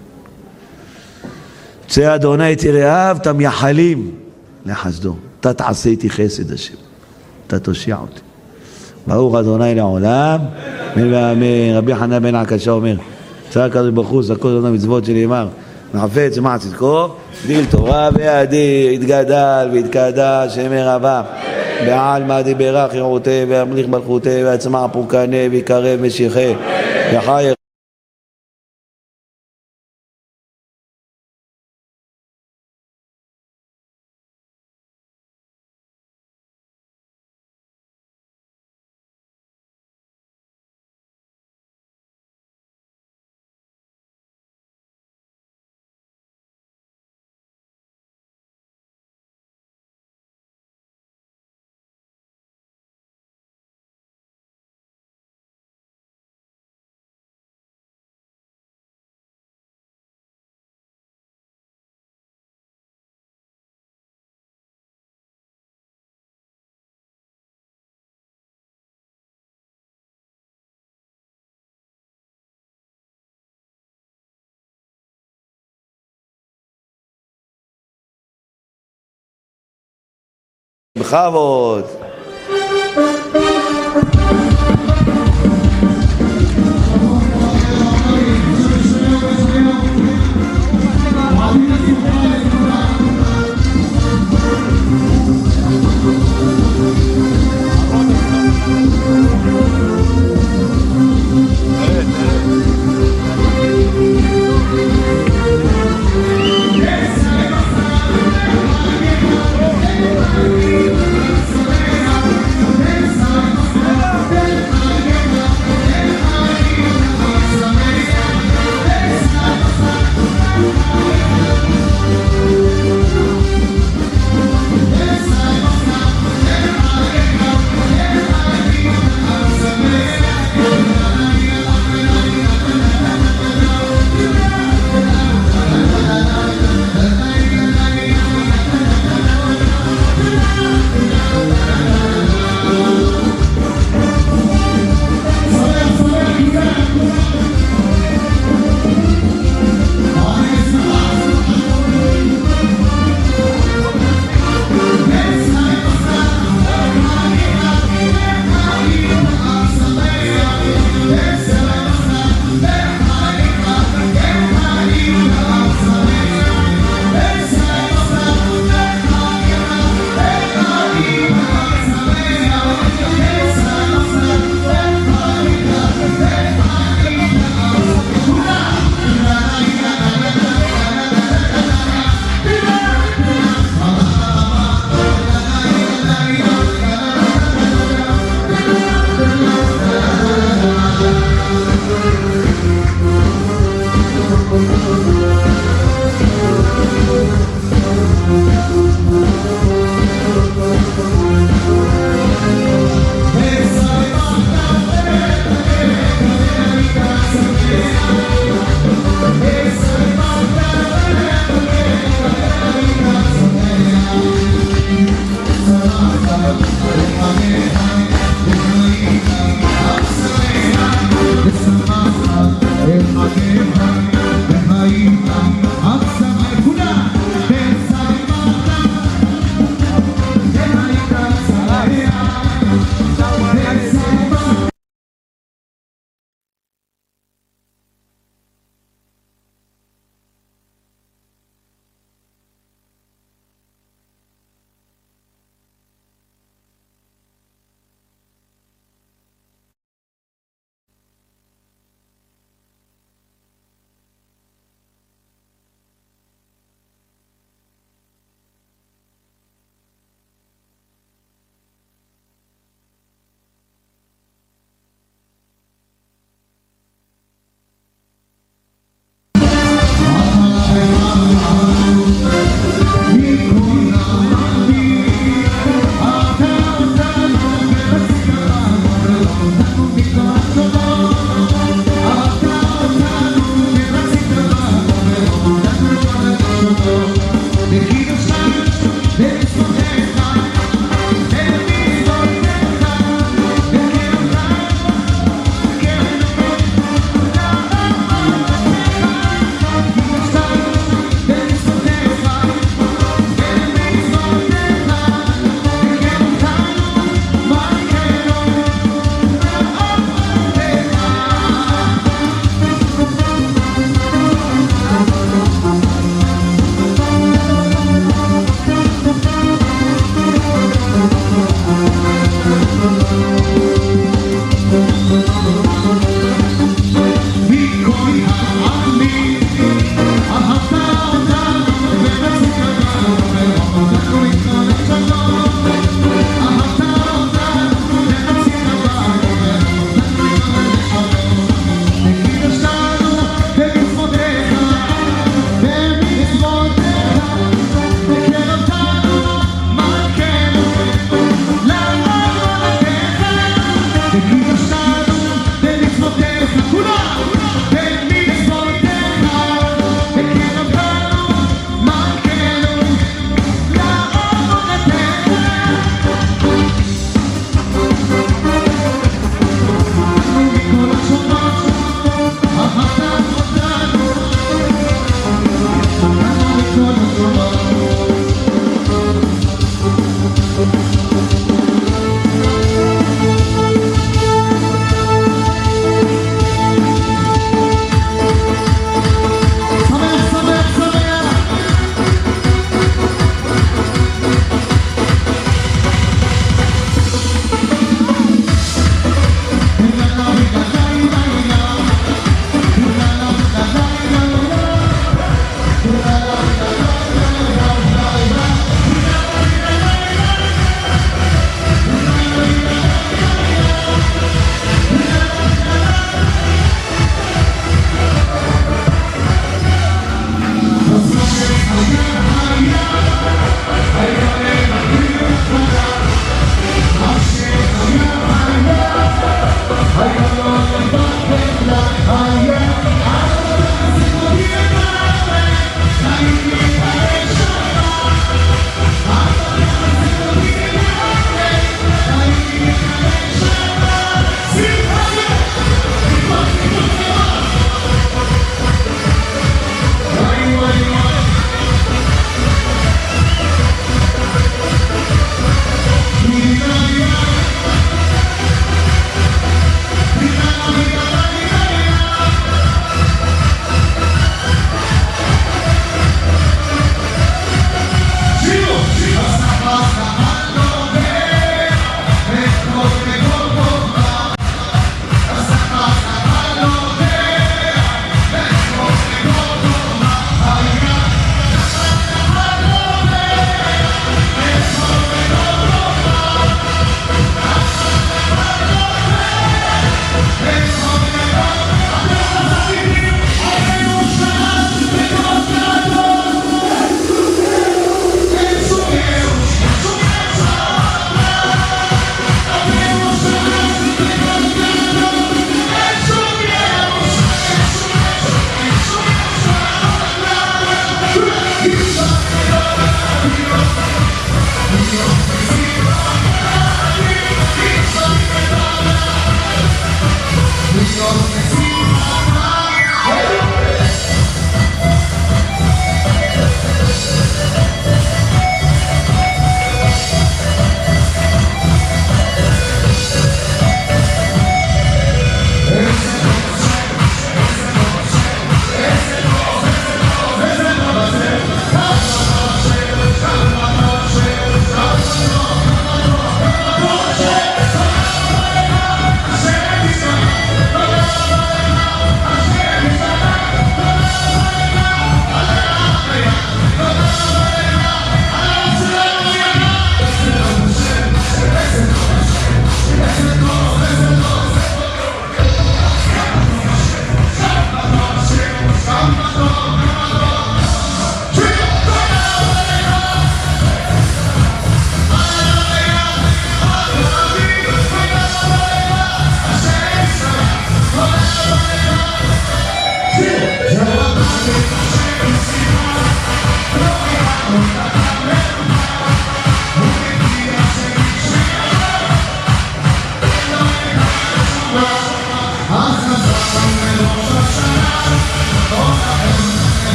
צא אדוני תרעב, אתה מייחלים לחסדו. אתה תעשה איתי חסד השם. אתה תושיע אותי. ברוך אדוני לעולם. אמן ואמן. רבי חנן בן עקשיא אומר, צעק הקדוש ברוך הוא, זכות אדוני מצוות שנאמר, נחפץ למען צדקו, גדיל תורה בידי, יתגדל ויתקדש שם רבה. בעלמא דברך ירעותי וימליך מלכותי ויצמח פורקני ויקרב משיחי וחי בכבוד.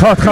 אותך.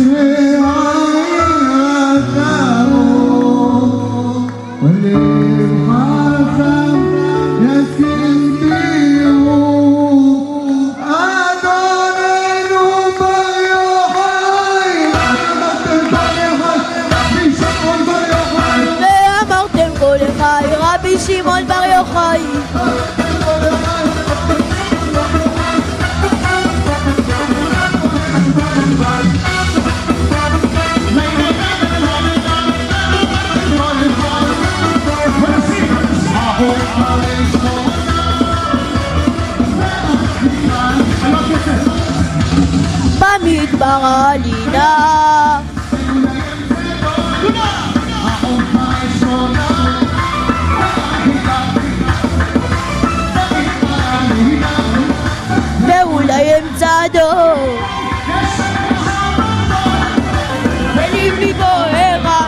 שמעון בר יוחאי במדבר עלינה ואולי אמצע דור ולבני בוערה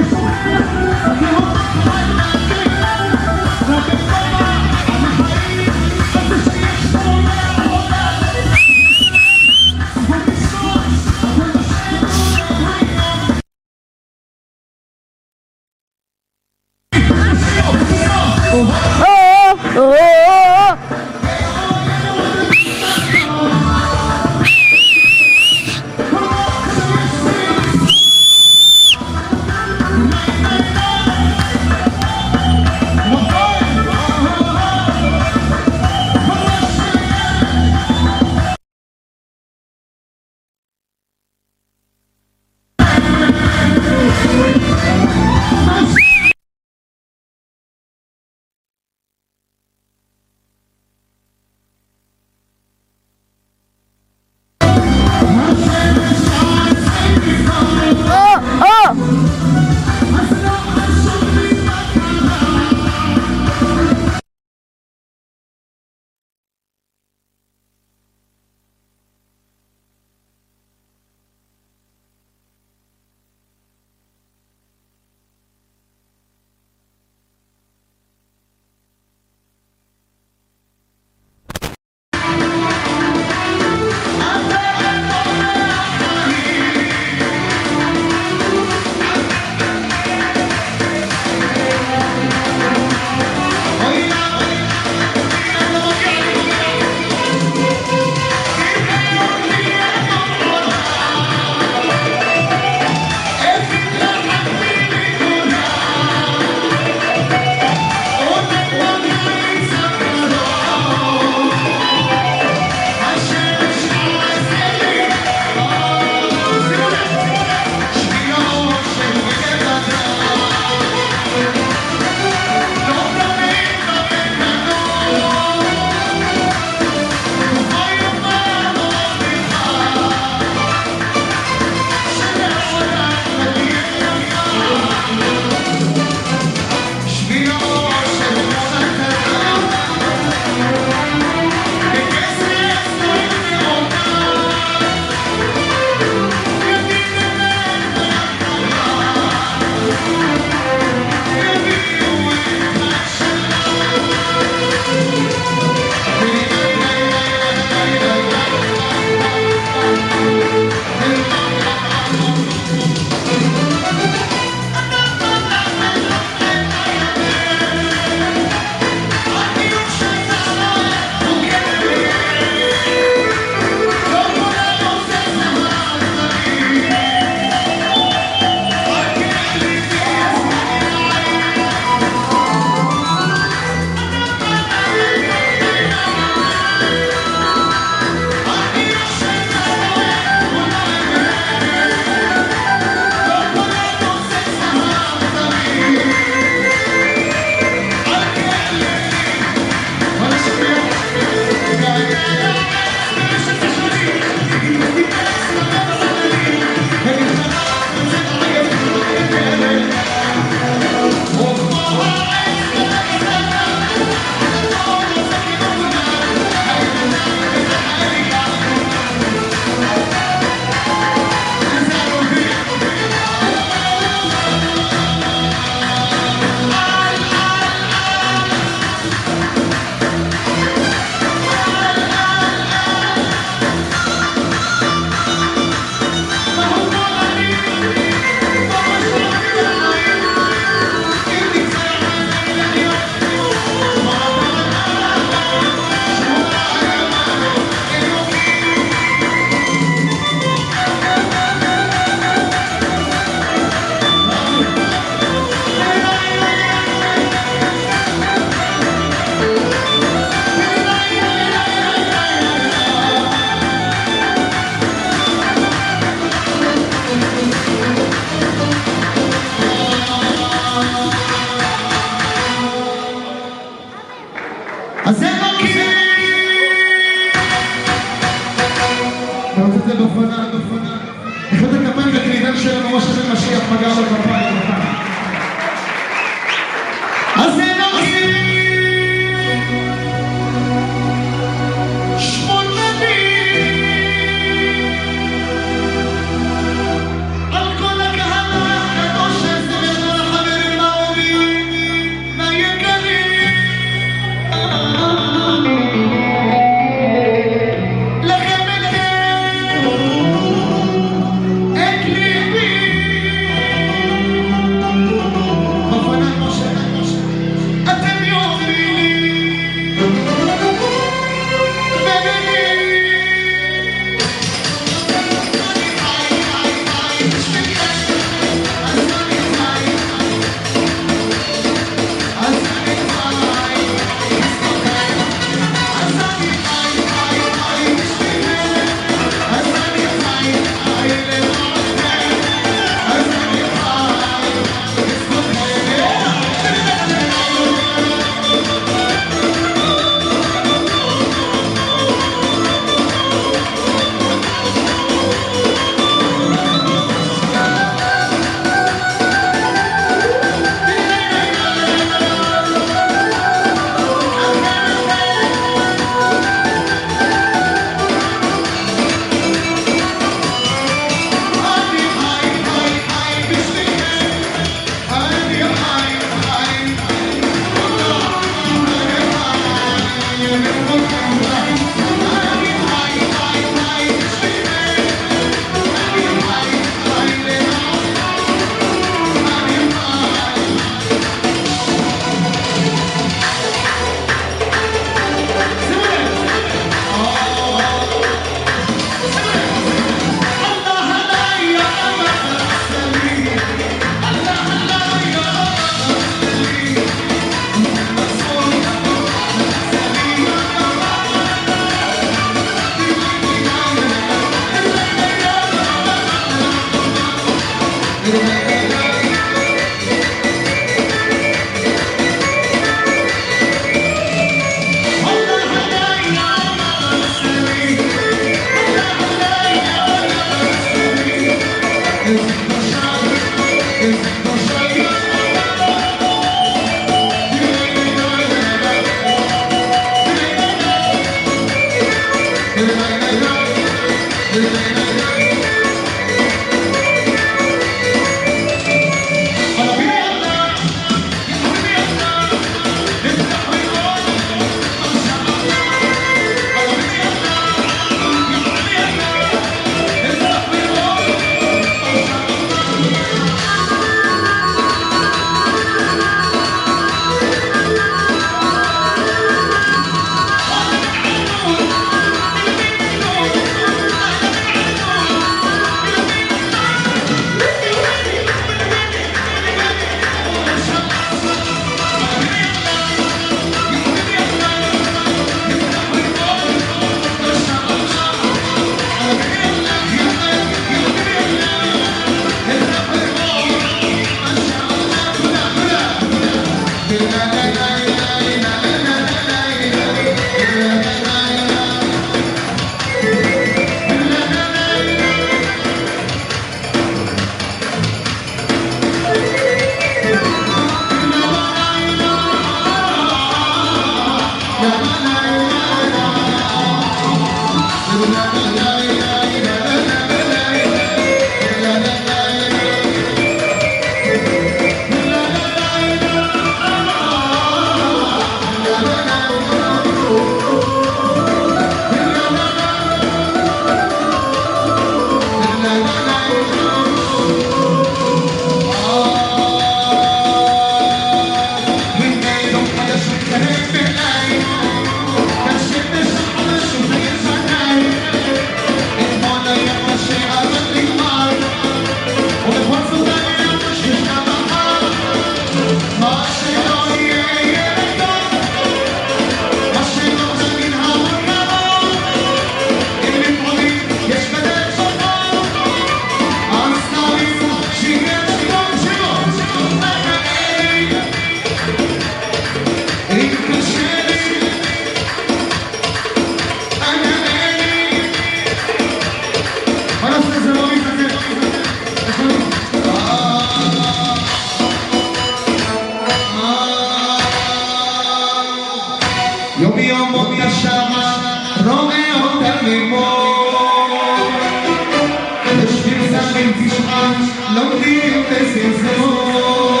יום יום אותה שעה רואה אותה לימור יושבים זרים תשעה לומדים בסזמור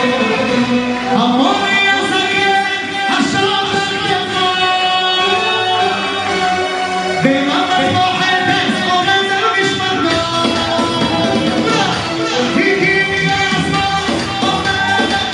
המורי הזקן השעות הגדול במבט בוחר בספורט המשפטות הגיע הזמן אומרת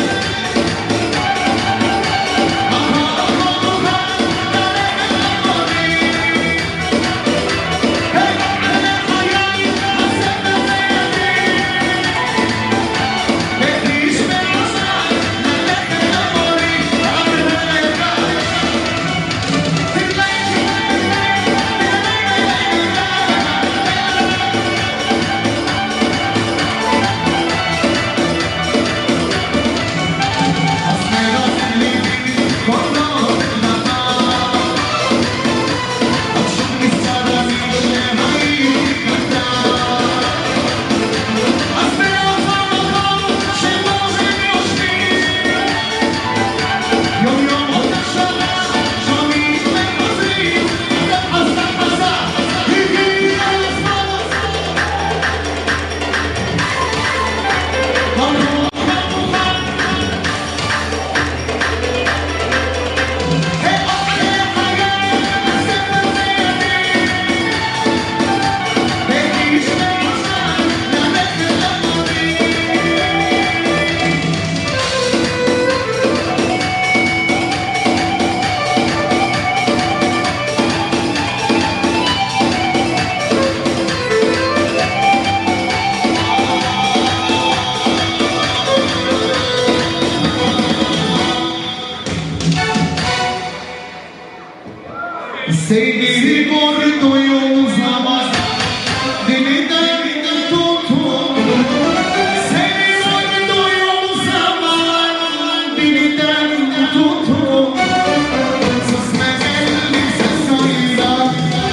Sevgili vurduğum zaman Dilinden tutun Seni vurduğum zaman Dilinden tutun Susma elbise sayıda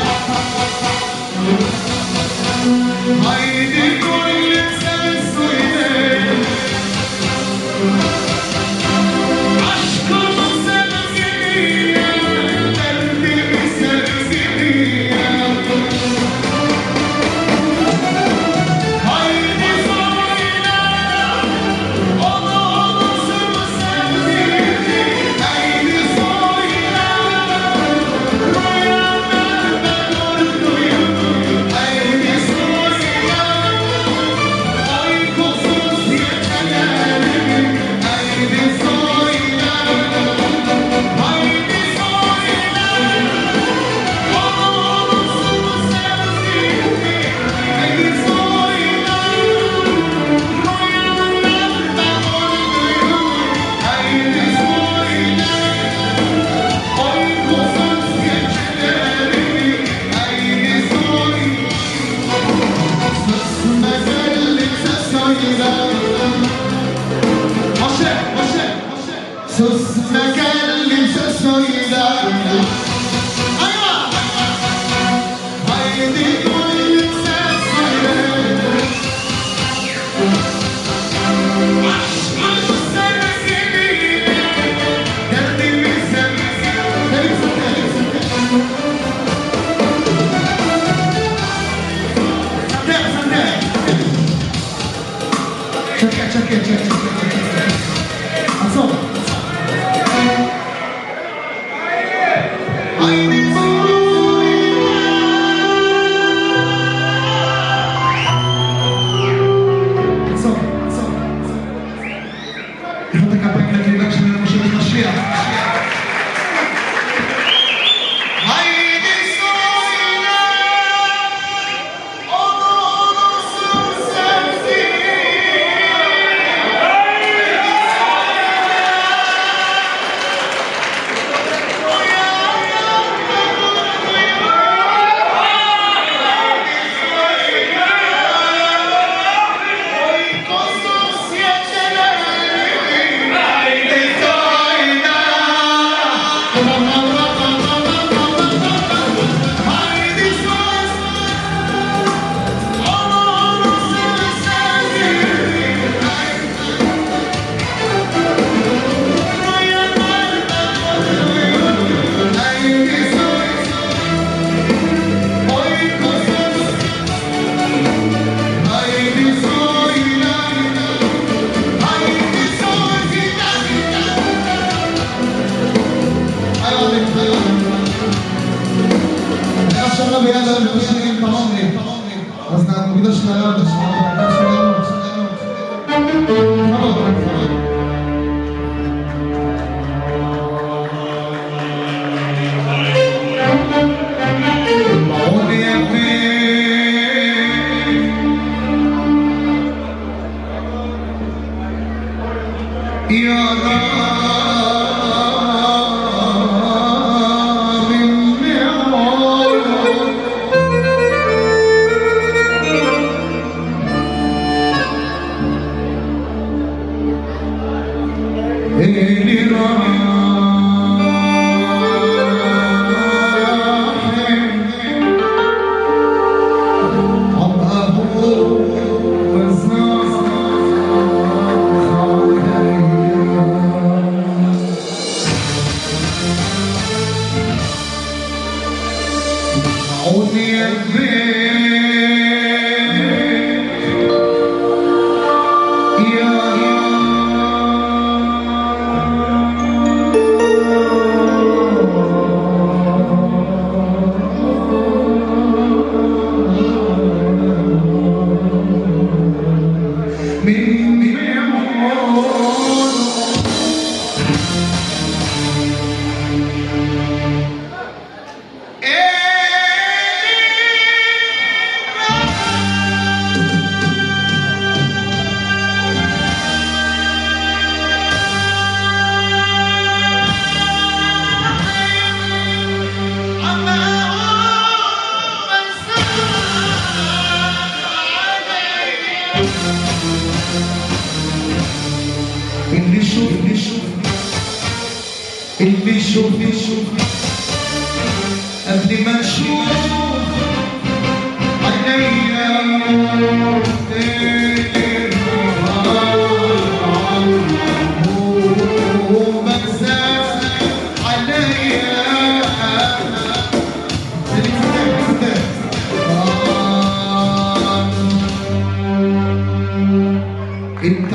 Haydi gönlüm sen söyle Aşkımı sevgiye Derdimi sevgiye Haydi söyle Onu sevgiye Haydi söyle Rüyamda gördüğüm Haydi söyle Uykusuz gecelerimi Haydi söyle Haydi söyle Onu sevgiye Haydi söyle Rüyamda gördüğüm Haydi söyle Uykusuz gecelerimi Haydi söyle Sözüme geldikçe söyle Sözüme geldikçe söyle Ayva! Haydi geldikçe söyle Aşkımı sevgiyle Derdimi sevgiyle Çek. Asıl. Haydi Asıl. Ichota kapelka jednak się musi być na świat. Haydi söyle Onu sevgiye Uyan شغل بهذا المشركين طمني بس ما بدناش نلعب اللي يشوف قبل ما نشوف عينيا ومكساس عليا انت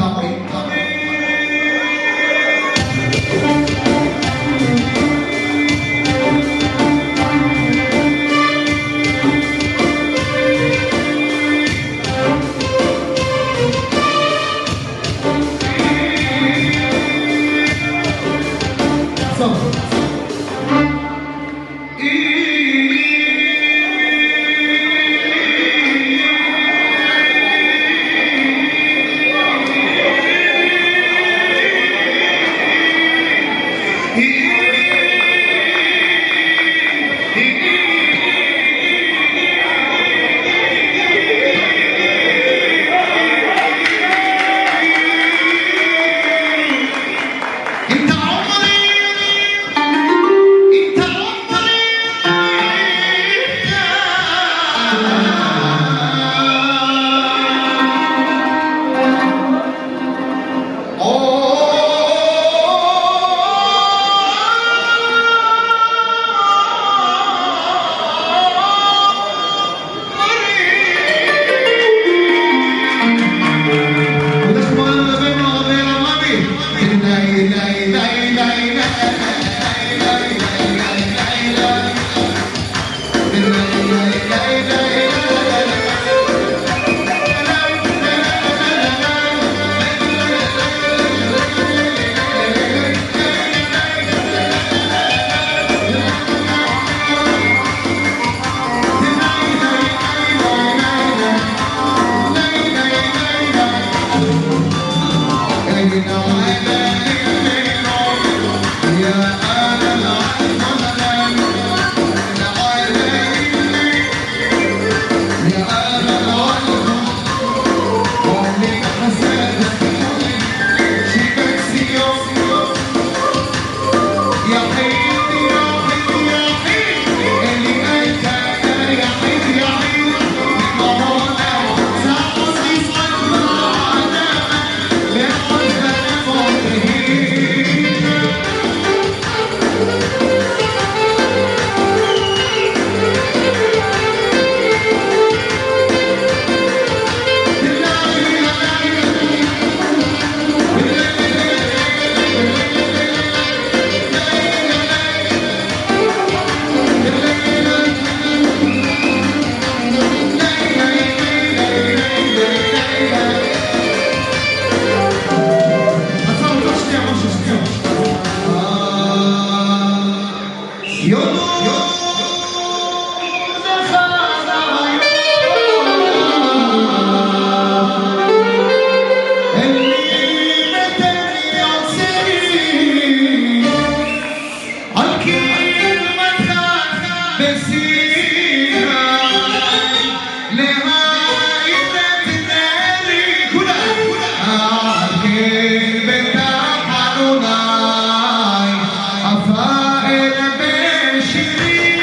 Afraid of being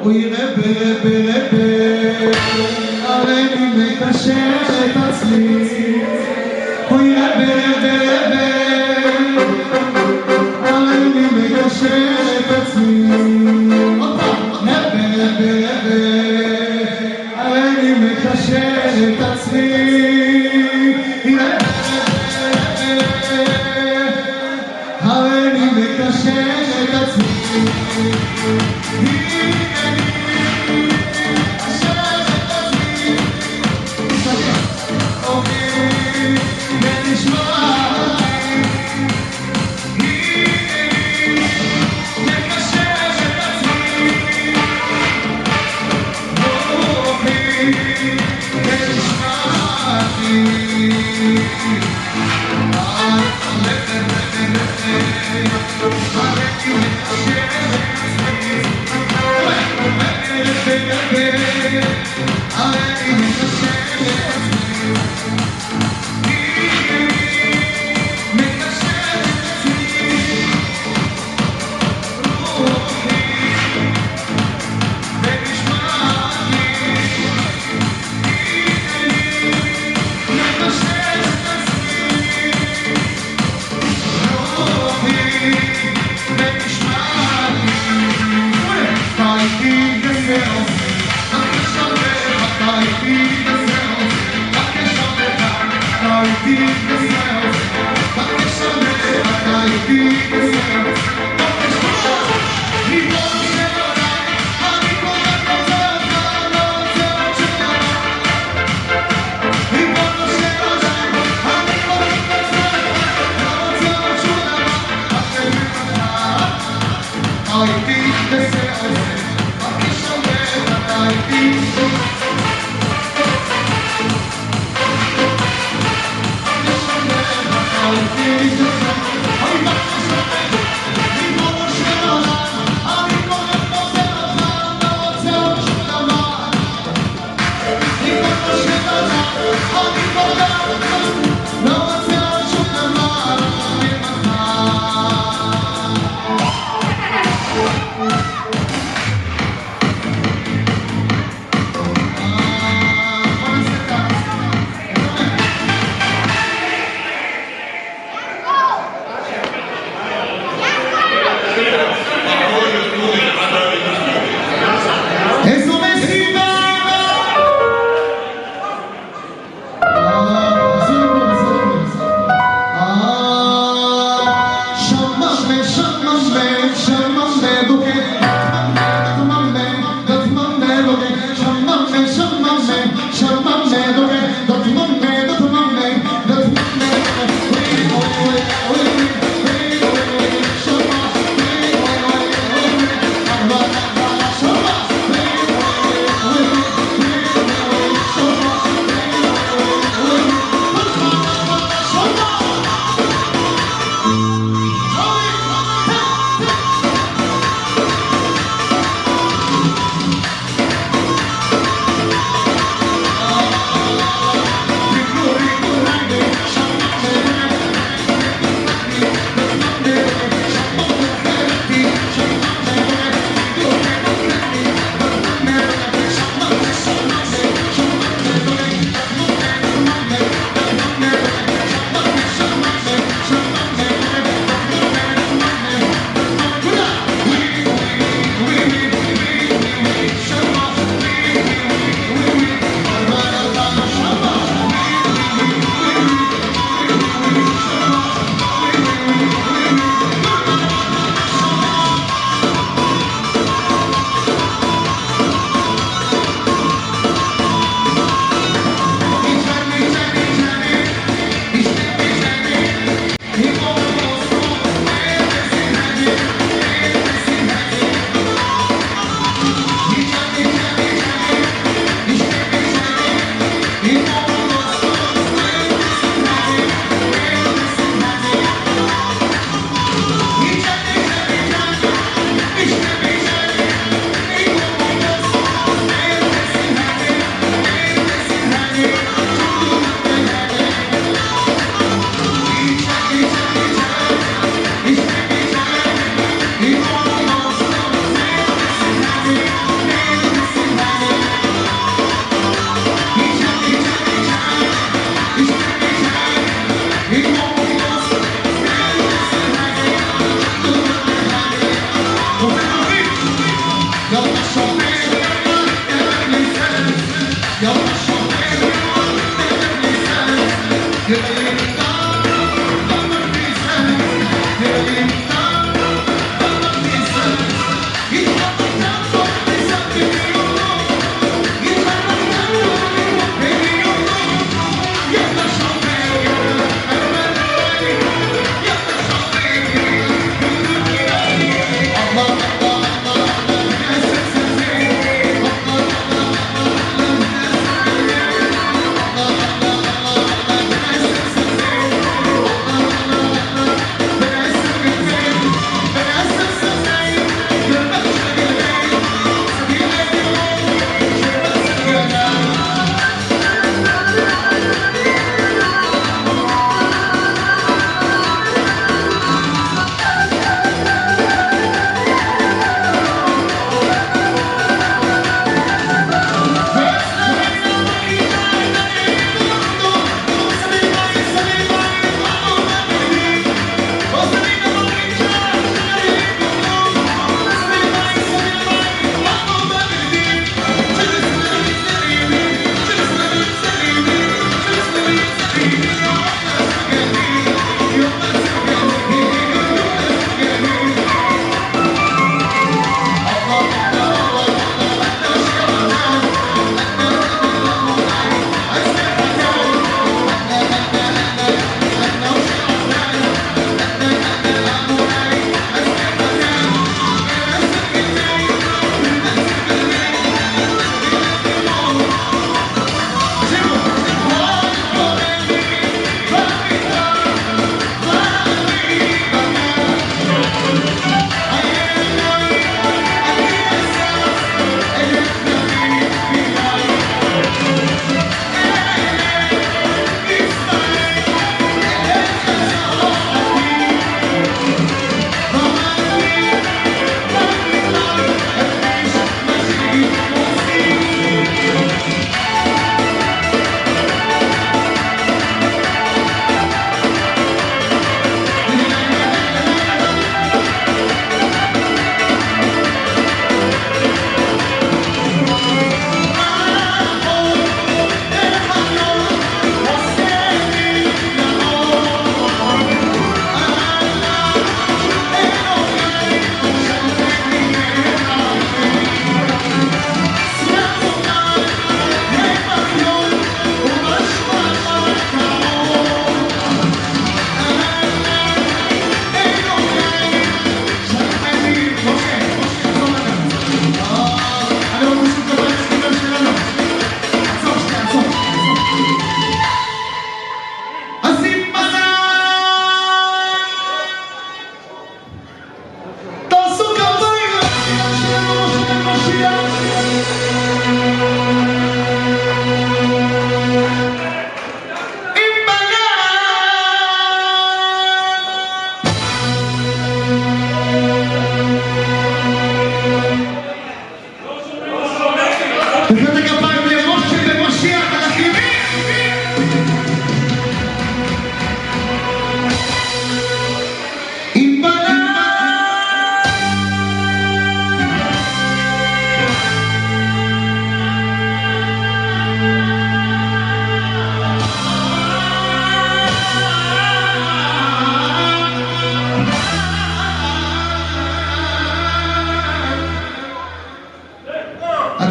אוי רבי רבי רבי הריני מקשר את עצמי אוי רבי רבי רבי הריני מקשר את עצמי רבי רבי רבי הריני מקשר את עצמי הריני מקשר את עצמי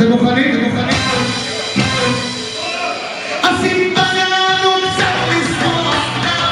אתם מוכנים? עשית לנו קצת לשמוח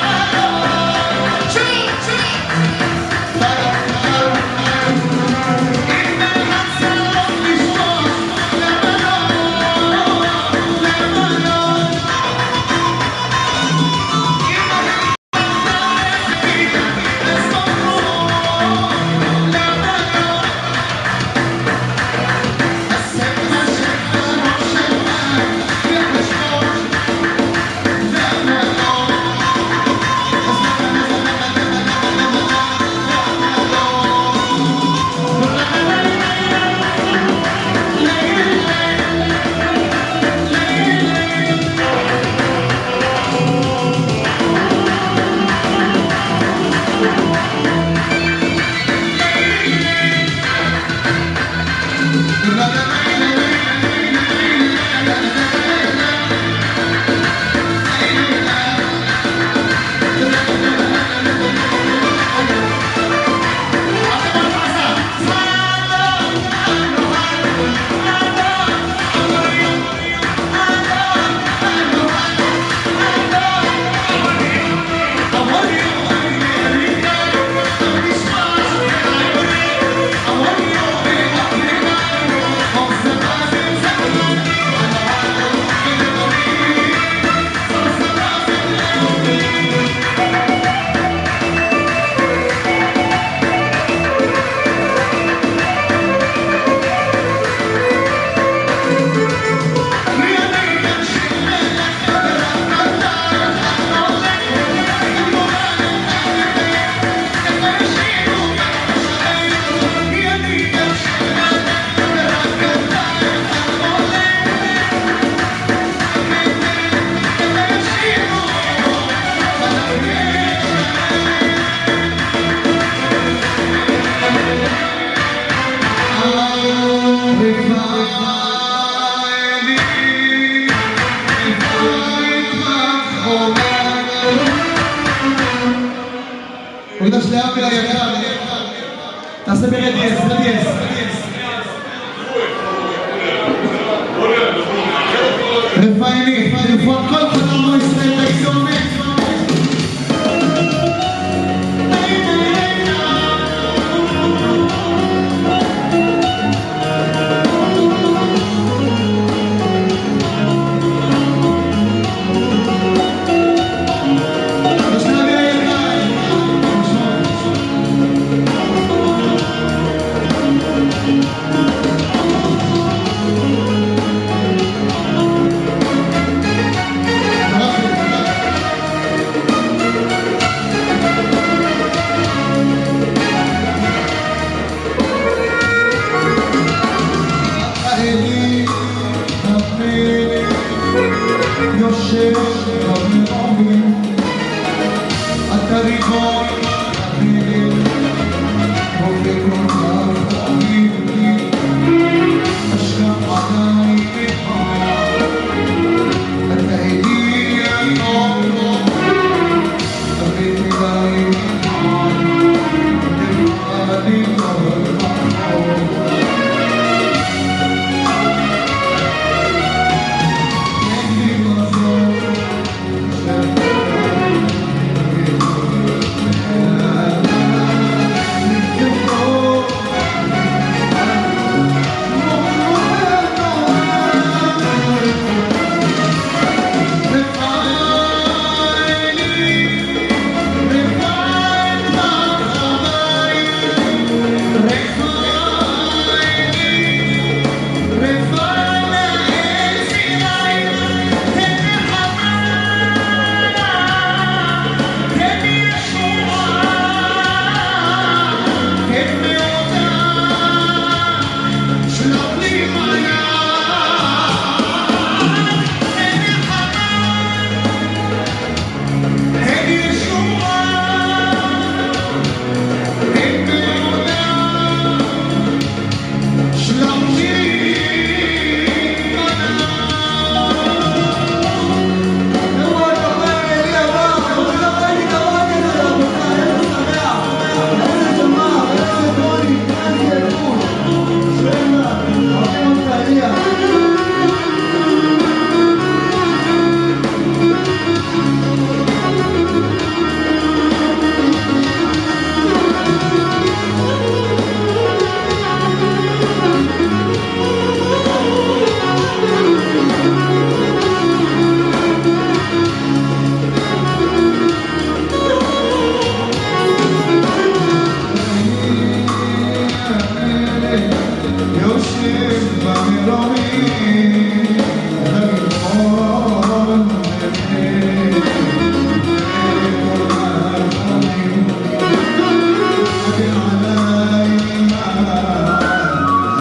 מוקדש לאבי היקר, תעשה ברדיאס, רדיאס. רפאיני, לפעול כל חתמו ישראל תגידומת. יושב במרומי, אתה ריבון